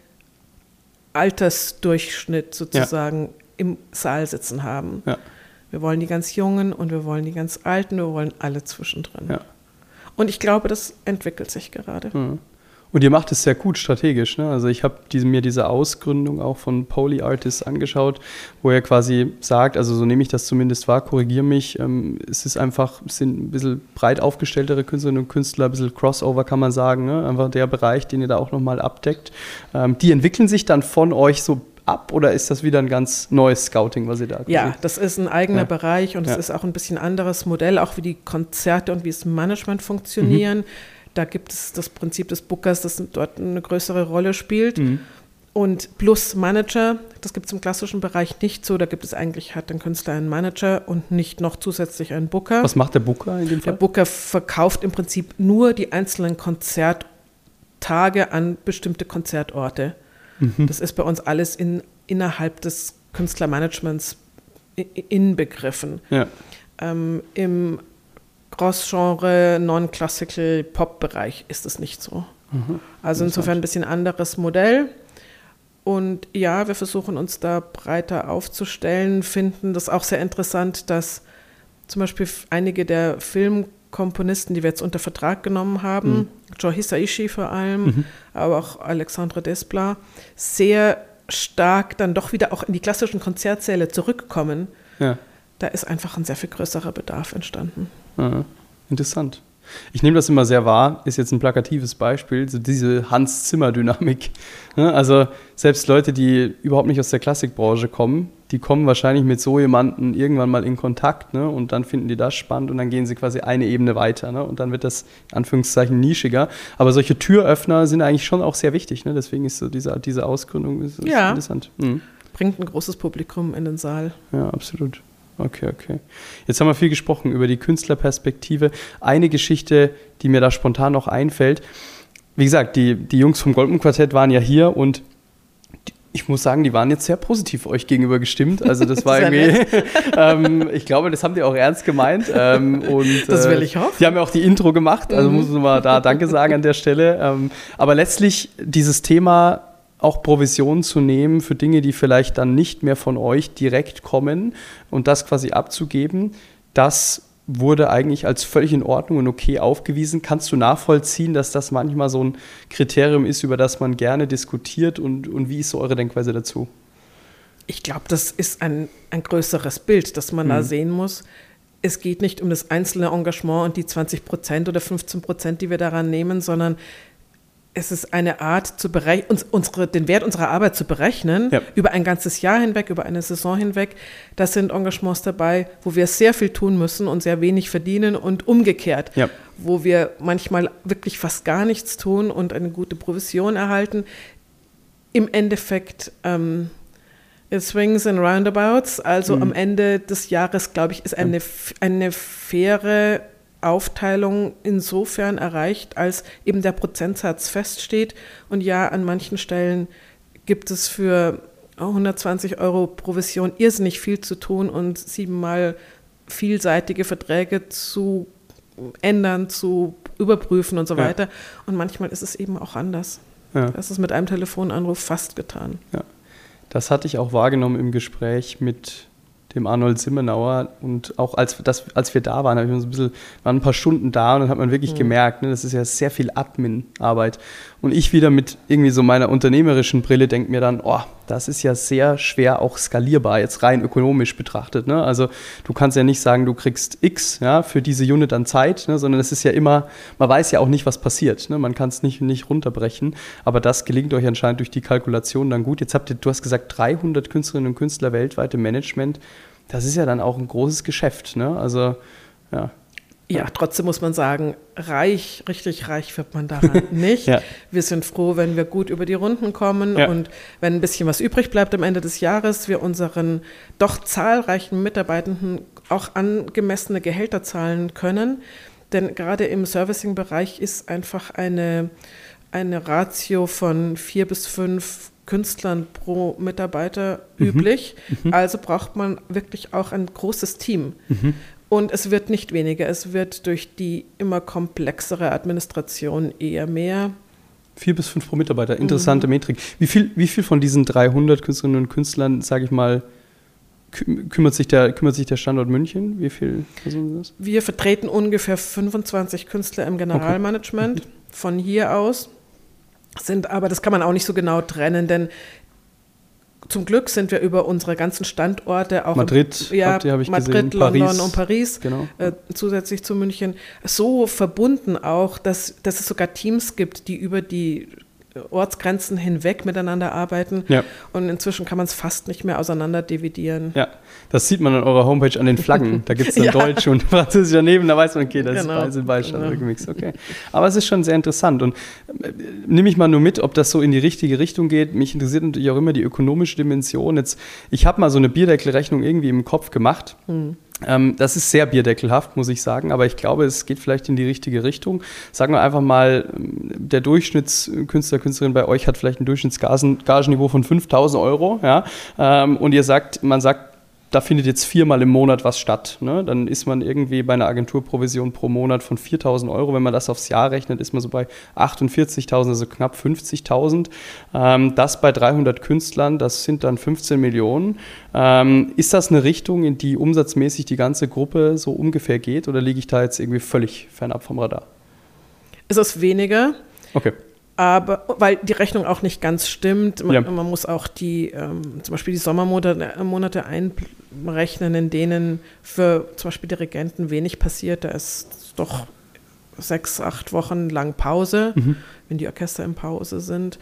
Altersdurchschnitt sozusagen im Saal sitzen haben. Ja. Wir wollen die ganz Jungen und wir wollen die ganz Alten, wir wollen alle zwischendrin. Ja. Und ich glaube, das entwickelt sich gerade. Und ihr macht es sehr gut strategisch, ne? Also ich habe mir diese Ausgründung auch von Poly Artists angeschaut, wo er quasi sagt, also so nehme ich das zumindest wahr, korrigiere mich, es sind ein bisschen breit aufgestelltere Künstlerinnen und Künstler, ein bisschen Crossover kann man sagen, ne? Einfach der Bereich, den ihr da auch nochmal abdeckt. Die entwickeln sich dann von euch so ab oder ist das wieder ein ganz neues Scouting, was ihr da Ja, seht? Das ist ein eigener Bereich und es ist auch ein bisschen anderes Modell, auch wie die Konzerte und wie das Management funktionieren. Da gibt es das Prinzip des Bookers, das dort eine größere Rolle spielt. Und plus Manager, das gibt es im klassischen Bereich nicht so. Da hat ein Künstler einen Manager und nicht noch zusätzlich einen Booker. Was macht der Booker in dem Fall? Der Booker verkauft im Prinzip nur die einzelnen Konzerttage an bestimmte Konzertorte. Das ist bei uns alles innerhalb des Künstlermanagements inbegriffen. Ja. Im Cross-Genre, Non-Classical Pop-Bereich ist es nicht so. Also insofern ein bisschen anderes Modell. Und ja, wir versuchen uns da breiter aufzustellen, finden das auch sehr interessant, dass zum Beispiel einige der Filmkomponisten, die wir jetzt unter Vertrag genommen haben, Joe Hisaishi vor allem, aber auch Alexandre Desplat, sehr stark dann doch wieder auch in die klassischen Konzertsäle zurückkommen. Ja. Da ist einfach ein sehr viel größerer Bedarf entstanden. Interessant. Ich nehme das immer sehr wahr, ist jetzt ein plakatives Beispiel, so diese Hans-Zimmer-Dynamik. Also selbst Leute, die überhaupt nicht aus der Klassikbranche kommen, die kommen wahrscheinlich mit so jemandem irgendwann mal in Kontakt, ne? Und dann finden die das spannend und dann gehen sie quasi eine Ebene weiter, ne? Und dann wird das in Anführungszeichen nischiger. Aber solche Türöffner sind eigentlich schon auch sehr wichtig, ne? Deswegen ist so diese Ausgründung ist interessant. Bringt ein großes Publikum in den Saal. Ja, absolut. Okay. Jetzt haben wir viel gesprochen über die Künstlerperspektive. Eine Geschichte, die mir da spontan noch einfällt, wie gesagt, die Jungs vom Goldmund-Quartett waren ja hier und ich muss sagen, die waren jetzt sehr positiv euch gegenüber gestimmt. Also das war irgendwie, ich glaube, das haben die auch ernst gemeint. Und, das will ich hoffen. Die haben ja auch die Intro gemacht, also muss man mal da Danke sagen an der Stelle. Aber letztlich dieses Thema, auch Provision zu nehmen für Dinge, die vielleicht dann nicht mehr von euch direkt kommen und das quasi abzugeben, das wurde eigentlich als völlig in Ordnung und okay aufgewiesen. Kannst du nachvollziehen, dass das manchmal so ein Kriterium ist, über das man gerne diskutiert und wie ist so eure Denkweise dazu? Ich glaube, das ist ein größeres Bild, das man da sehen muss. Es geht nicht um das einzelne Engagement und die 20% oder 15%, die wir daran nehmen, sondern es ist eine Art, den Wert unserer Arbeit zu berechnen, über ein ganzes Jahr hinweg, über eine Saison hinweg. Das sind Engagements dabei, wo wir sehr viel tun müssen und sehr wenig verdienen und umgekehrt, wo wir manchmal wirklich fast gar nichts tun und eine gute Provision erhalten. Im Endeffekt it swings and roundabouts, also am Ende des Jahres, glaube ich, ist eine faire Aufteilung insofern erreicht, als eben der Prozentsatz feststeht. Und ja, an manchen Stellen gibt es für 120 € Provision irrsinnig viel zu tun und 7-mal vielseitige Verträge zu ändern, zu überprüfen und so weiter. Und manchmal ist es eben auch anders. Ja. Das ist mit einem Telefonanruf fast getan. Ja. Das hatte ich auch wahrgenommen im Gespräch mit dem Arnold Simmenauer und auch als wir da waren, waren ein paar Stunden da und dann hat man wirklich gemerkt, ne, das ist ja sehr viel Admin-Arbeit. Und ich wieder mit irgendwie so meiner unternehmerischen Brille denke mir dann, das ist ja sehr schwer auch skalierbar, jetzt rein ökonomisch betrachtet. Ne? Also du kannst ja nicht sagen, du kriegst X für diese Unit an Zeit, ne, sondern es ist ja immer, man weiß ja auch nicht, was passiert. Ne? Man kann es nicht runterbrechen, aber das gelingt euch anscheinend durch die Kalkulation dann gut. Jetzt du hast gesagt, 300 Künstlerinnen und Künstler weltweit im Management. Das ist ja dann auch ein großes Geschäft. Ne? Also, ja. Ja, trotzdem muss man sagen, richtig reich wird man daran nicht. Wir sind froh, wenn wir gut über die Runden kommen und wenn ein bisschen was übrig bleibt am Ende des Jahres, wir unseren doch zahlreichen Mitarbeitenden auch angemessene Gehälter zahlen können. Denn gerade im Servicing-Bereich ist einfach eine Ratio von 4 bis 5 Künstlern pro Mitarbeiter üblich. Also braucht man wirklich auch ein großes Team. Und es wird nicht weniger, es wird durch die immer komplexere Administration eher mehr. 4 bis 5 pro Mitarbeiter, interessante Metrik. Wie viel von diesen 300 Künstlerinnen und Künstlern, sage ich mal, kümmert sich der Standort München? Wie viel Personen sind das? Wir vertreten ungefähr 25 Künstler im Generalmanagement von hier aus. Aber das kann man auch nicht so genau trennen, denn zum Glück sind wir über unsere ganzen Standorte, auch Madrid, habe ich gesehen, London Paris. Und Paris, genau. Zusätzlich zu München, so verbunden auch, dass es sogar Teams gibt, die über die Ortsgrenzen hinweg miteinander arbeiten. Und inzwischen kann man es fast nicht mehr auseinander dividieren. Ja, das sieht man an eurer Homepage an den Flaggen. Da gibt es dann Deutsch und Französisch daneben, da weiß man, okay, das ist Beistand gemixt. Okay. Aber es ist schon sehr interessant und nehme ich mal nur mit, ob das so in die richtige Richtung geht. Mich interessiert natürlich auch immer die ökonomische Dimension. Ich habe mal so eine Bierdeckelrechnung irgendwie im Kopf gemacht. Das ist sehr bierdeckelhaft, muss ich sagen, aber ich glaube, es geht vielleicht in die richtige Richtung. Sagen wir einfach mal, der Durchschnittskünstler, Künstlerin bei euch hat vielleicht ein Durchschnittsgagenniveau von 5.000 €, und man sagt, da findet jetzt 4-mal im Monat was statt. Ne? Dann ist man irgendwie bei einer Agenturprovision pro Monat von 4.000 €. Wenn man das aufs Jahr rechnet, ist man so bei 48.000, also knapp 50.000. Das bei 300 Künstlern, das sind dann 15 Millionen. Ist das eine Richtung, in die umsatzmäßig die ganze Gruppe so ungefähr geht oder liege ich da jetzt irgendwie völlig fernab vom Radar? Es ist weniger. Okay. Aber, weil die Rechnung auch nicht ganz stimmt. Man muss auch zum Beispiel die Sommermonate einrechnen, in denen für zum Beispiel Dirigenten wenig passiert. Da ist doch 6-8 Wochen lang Pause, wenn die Orchester in Pause sind.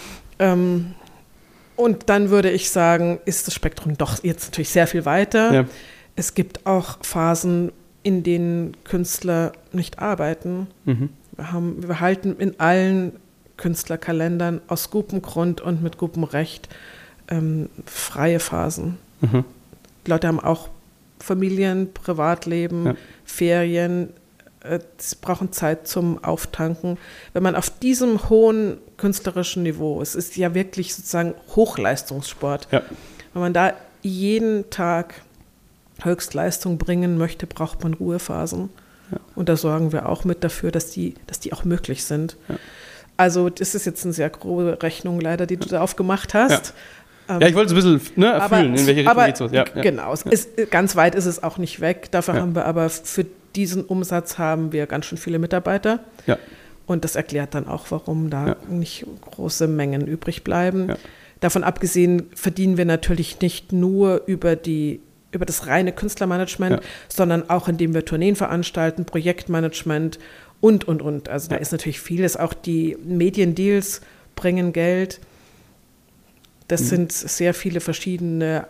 Und dann würde ich sagen, ist das Spektrum doch jetzt natürlich sehr viel weiter. Ja. Es gibt auch Phasen, in denen Künstler nicht arbeiten. Wir halten in allen Künstlerkalendern aus gutem Grund und mit gutem Recht freie Phasen. Die Leute haben auch Familien, Privatleben, Ferien, sie brauchen Zeit zum Auftanken. Wenn man auf diesem hohen künstlerischen Niveau, es ist ja wirklich sozusagen Hochleistungssport, wenn man da jeden Tag Höchstleistung bringen möchte, braucht man Ruhephasen. Ja. Und da sorgen wir auch mit dafür, dass die auch möglich sind. Ja. Also das ist jetzt eine sehr grobe Rechnung leider, die du da aufgemacht hast. Ja, ich wollte es ein bisschen erfüllen, in welche Richtung geht es. Ja, genau, ganz weit ist es auch nicht weg. Dafür haben wir aber für diesen Umsatz haben wir ganz schön viele Mitarbeiter. Ja. Und das erklärt dann auch, warum da nicht große Mengen übrig bleiben. Ja. Davon abgesehen verdienen wir natürlich nicht nur über das reine Künstlermanagement, sondern auch indem wir Tourneen veranstalten, Projektmanagement und. Also da ist natürlich vieles, auch die Mediendeals bringen Geld. Das sind sehr viele verschiedene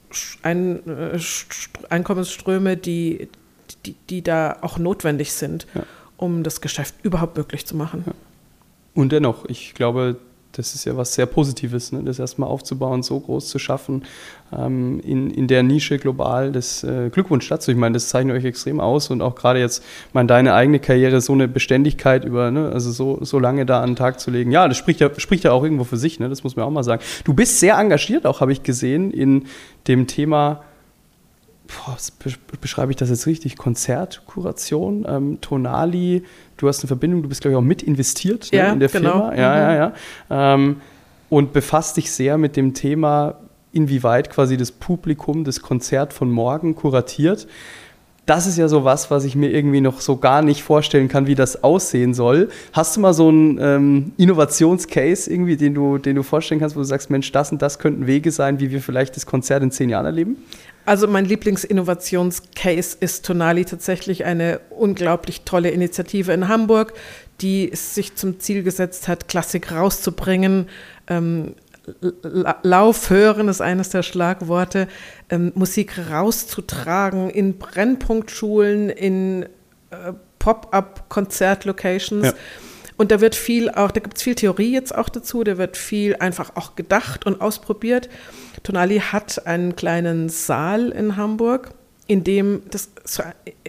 Einkommensströme, die da auch notwendig sind, um das Geschäft überhaupt möglich zu machen. Ja. Und dennoch, ich glaube, das ist ja was sehr Positives, ne? Das erstmal aufzubauen, so groß zu schaffen, in der Nische global. Das Glückwunsch dazu. Ich meine, das zeichnet euch extrem aus und auch gerade jetzt, deine eigene Karriere, so eine Beständigkeit über, ne? Also so lange da an den Tag zu legen. Ja, das spricht ja auch irgendwo für sich, ne? Das muss man auch mal sagen. Du bist sehr engagiert, auch habe ich gesehen, in dem Thema, beschreibe ich das jetzt richtig? Konzertkuration, Tonali, du hast eine Verbindung, du bist, glaube ich, auch mit investiert in der Firma. Ja. Und befasst dich sehr mit dem Thema, inwieweit quasi das Publikum das Konzert von morgen kuratiert. Das ist ja so was ich mir irgendwie noch so gar nicht vorstellen kann, wie das aussehen soll. Hast du mal so einen Innovationscase irgendwie, den du vorstellen kannst, wo du sagst, Mensch, das und das könnten Wege sein, wie wir vielleicht das Konzert in 10 Jahren erleben? Also mein Lieblingsinnovationscase ist Tonali, tatsächlich eine unglaublich tolle Initiative in Hamburg, die es sich zum Ziel gesetzt hat, Klassik rauszubringen. Laufhören ist eines der Schlagworte, Musik rauszutragen in Brennpunktschulen, in Pop-up-Konzertlocations. Ja. Und da gibt es viel Theorie jetzt auch dazu, da wird viel einfach auch gedacht und ausprobiert. Tonali hat einen kleinen Saal in Hamburg, in dem das so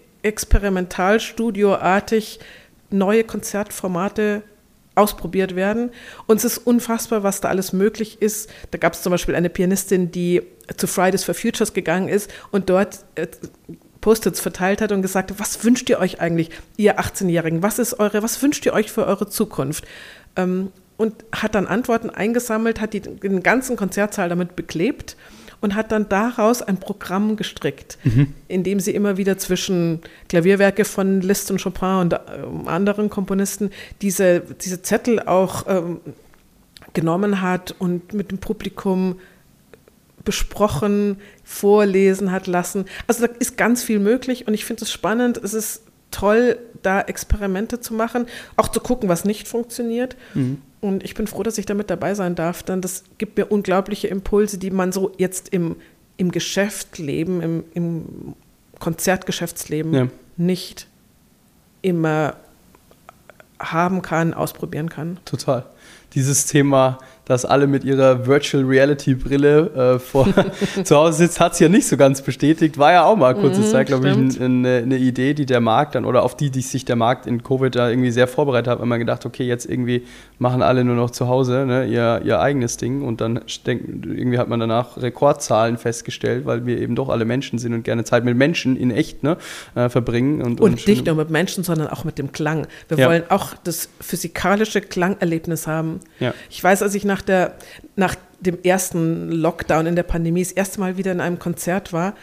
experimentalstudioartig neue Konzertformate ausprobiert werden. Und es ist unfassbar, was da alles möglich ist. Da gab es zum Beispiel eine Pianistin, die zu Fridays for Futures gegangen ist und dort Post-its verteilt hat und gesagt hat, was wünscht ihr euch eigentlich, ihr 18-Jährigen? Was wünscht ihr euch für eure Zukunft? Und hat dann Antworten eingesammelt, hat den ganzen Konzertsaal damit beklebt und hat dann daraus ein Programm gestrickt, in dem sie immer wieder zwischen Klavierwerke von Liszt und Chopin und anderen Komponisten diese Zettel auch genommen hat und mit dem Publikum besprochen, vorlesen hat lassen. Also da ist ganz viel möglich und ich finde es spannend. Es ist toll, da Experimente zu machen, auch zu gucken, was nicht funktioniert. Und ich bin froh, dass ich da mit dabei sein darf, denn das gibt mir unglaubliche Impulse, die man so jetzt im Geschäftsleben, im Konzertgeschäftsleben nicht immer haben kann, ausprobieren kann. Total. Dieses Thema, dass alle mit ihrer Virtual Reality Brille zu Hause sitzen, hat es ja nicht so ganz bestätigt. War ja auch mal kurze Zeit, glaube ich, eine Idee, die der Markt dann, oder auf die sich der Markt in Covid da irgendwie sehr vorbereitet hat, weil man gedacht, okay, jetzt irgendwie machen alle nur noch zu Hause, ne, ihr eigenes Ding, und dann irgendwie hat man danach Rekordzahlen festgestellt, weil wir eben doch alle Menschen sind und gerne Zeit mit Menschen in echt verbringen. Und nicht nur mit Menschen, sondern auch mit dem Klang. Wir wollen auch das physikalische Klangerlebnis haben. Ja. Ich weiß, als ich nach dem ersten Lockdown in der Pandemie das erste Mal wieder in einem Konzert war,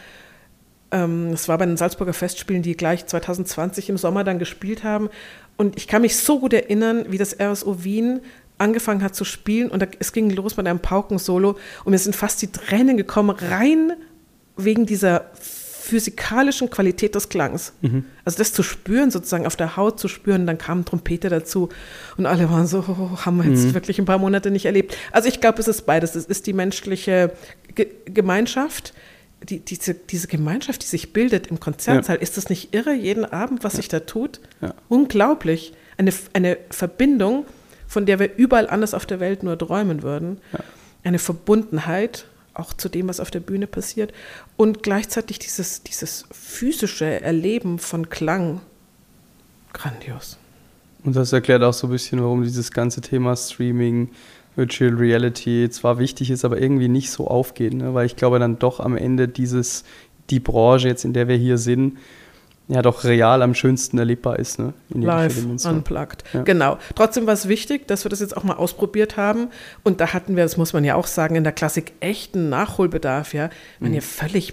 es war bei den Salzburger Festspielen, die gleich 2020 im Sommer dann gespielt haben, und ich kann mich so gut erinnern, wie das RSO Wien angefangen hat zu spielen, und es ging los mit einem Paukensolo und mir sind fast die Tränen gekommen, rein wegen dieser physikalischen Qualität des Klangs. Also das zu spüren, sozusagen auf der Haut zu spüren, dann kamen Trompete dazu und alle waren so, haben wir jetzt wirklich ein paar Monate nicht erlebt. Also ich glaube, es ist beides. Es ist die menschliche Gemeinschaft, diese Gemeinschaft, die sich bildet im Konzertsaal. Ist das nicht irre, jeden Abend, was sich da tut? Ja. Unglaublich. Eine Verbindung, von der wir überall anders auf der Welt nur träumen würden. Ja. Eine Verbundenheit, auch zu dem, was auf der Bühne passiert, und gleichzeitig dieses physische Erleben von Klang, grandios. Und das erklärt auch so ein bisschen, warum dieses ganze Thema Streaming, Virtual Reality zwar wichtig ist, aber irgendwie nicht so aufgeht, ne? Weil ich glaube dann doch am Ende die Branche jetzt, in der wir hier sind, ja doch real am schönsten erlebbar ist, ne? Live, unplugged. Ja. Genau. Trotzdem war es wichtig, dass wir das jetzt auch mal ausprobiert haben. Und da hatten wir, das muss man ja auch sagen, in der Klassik echten Nachholbedarf, ja. Man ja völlig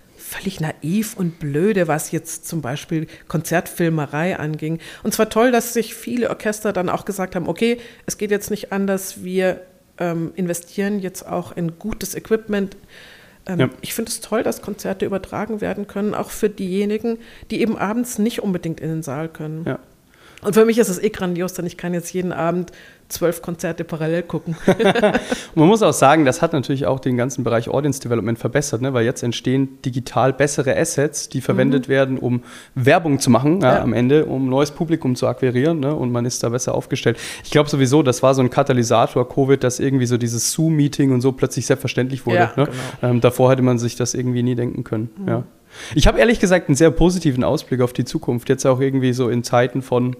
naiv und blöde, was jetzt zum Beispiel Konzertfilmerei anging. Und zwar toll, dass sich viele Orchester dann auch gesagt haben, okay, es geht jetzt nicht anders, wir investieren jetzt auch in gutes Equipment. Ich finde es toll, dass Konzerte übertragen werden können, auch für diejenigen, die eben abends nicht unbedingt in den Saal können. Ja. Und für mich ist es grandios, denn ich kann jetzt jeden Abend 12 Konzerte parallel gucken. Man muss auch sagen, das hat natürlich auch den ganzen Bereich Audience Development verbessert, ne? Weil jetzt entstehen digital bessere Assets, die verwendet werden, um Werbung zu machen am Ende, um neues Publikum zu akquirieren, ne? Und man ist da besser aufgestellt. Ich glaube sowieso, das war so ein Katalysator, Covid, dass irgendwie so dieses Zoom-Meeting und so plötzlich selbstverständlich wurde. Ja, ne? Genau. Davor hätte man sich das irgendwie nie denken können. Ja. Ich habe ehrlich gesagt einen sehr positiven Ausblick auf die Zukunft, jetzt auch irgendwie so in Zeiten von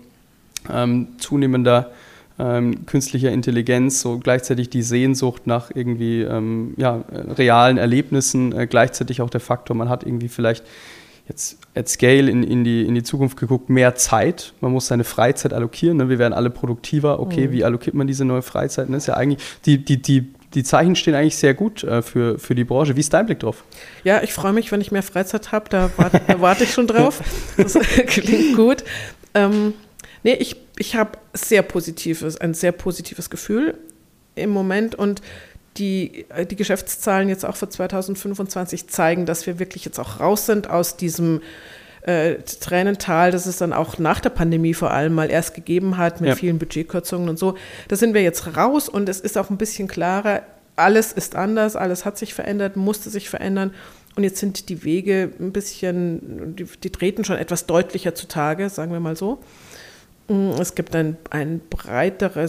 zunehmender künstlicher Intelligenz, so gleichzeitig die Sehnsucht nach irgendwie realen Erlebnissen, gleichzeitig auch der Faktor, man hat irgendwie vielleicht jetzt at scale in die Zukunft geguckt, mehr Zeit, man muss seine Freizeit allokieren, ne? Wir werden alle produktiver, okay, wie allokiert man diese neue Freizeit? Das ist ja eigentlich, die Zeichen stehen eigentlich sehr gut für die Branche. Wie ist dein Blick drauf? Ja, ich freue mich, wenn ich mehr Freizeit habe, da warte ich schon drauf, das klingt gut. Nee, ich habe ein sehr positives Gefühl im Moment und die Geschäftszahlen jetzt auch für 2025 zeigen, dass wir wirklich jetzt auch raus sind aus diesem Tränental, das es dann auch nach der Pandemie vor allem mal erst gegeben hat mit vielen Budgetkürzungen und so. Da sind wir jetzt raus und es ist auch ein bisschen klarer, alles ist anders, alles hat sich verändert, musste sich verändern. Und jetzt sind die Wege ein bisschen, die treten schon etwas deutlicher zutage, sagen wir mal so. Es gibt einen breiteren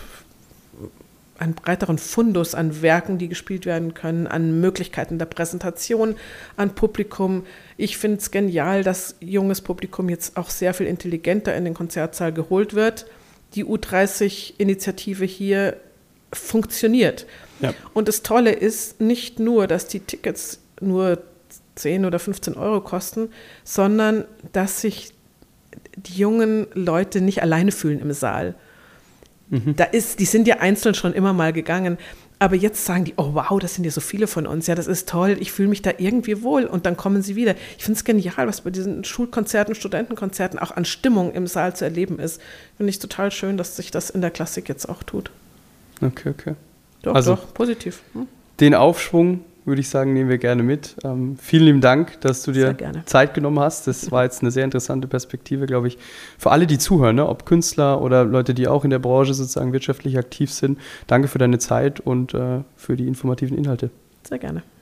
Fundus an Werken, die gespielt werden können, an Möglichkeiten der Präsentation, an Publikum. Ich finde es genial, dass junges Publikum jetzt auch sehr viel intelligenter in den Konzertsaal geholt wird. Die U30-Initiative hier funktioniert. Ja. Und das Tolle ist nicht nur, dass die Tickets nur 10 oder 15 Euro kosten, sondern dass sich die jungen Leute nicht alleine fühlen im Saal. Die sind ja einzeln schon immer mal gegangen, aber jetzt sagen die, oh wow, das sind ja so viele von uns, ja, das ist toll, ich fühle mich da irgendwie wohl und dann kommen sie wieder. Ich finde es genial, was bei diesen Schulkonzerten, Studentenkonzerten auch an Stimmung im Saal zu erleben ist. Finde ich total schön, dass sich das in der Klassik jetzt auch tut. Okay. Doch, positiv. Den Aufschwung, würde ich sagen, nehmen wir gerne mit. Vielen lieben Dank, dass du dir Zeit genommen hast. Das war jetzt eine sehr interessante Perspektive, glaube ich, für alle, die zuhören, ne? Ob Künstler oder Leute, die auch in der Branche sozusagen wirtschaftlich aktiv sind. Danke für deine Zeit und für die informativen Inhalte. Sehr gerne.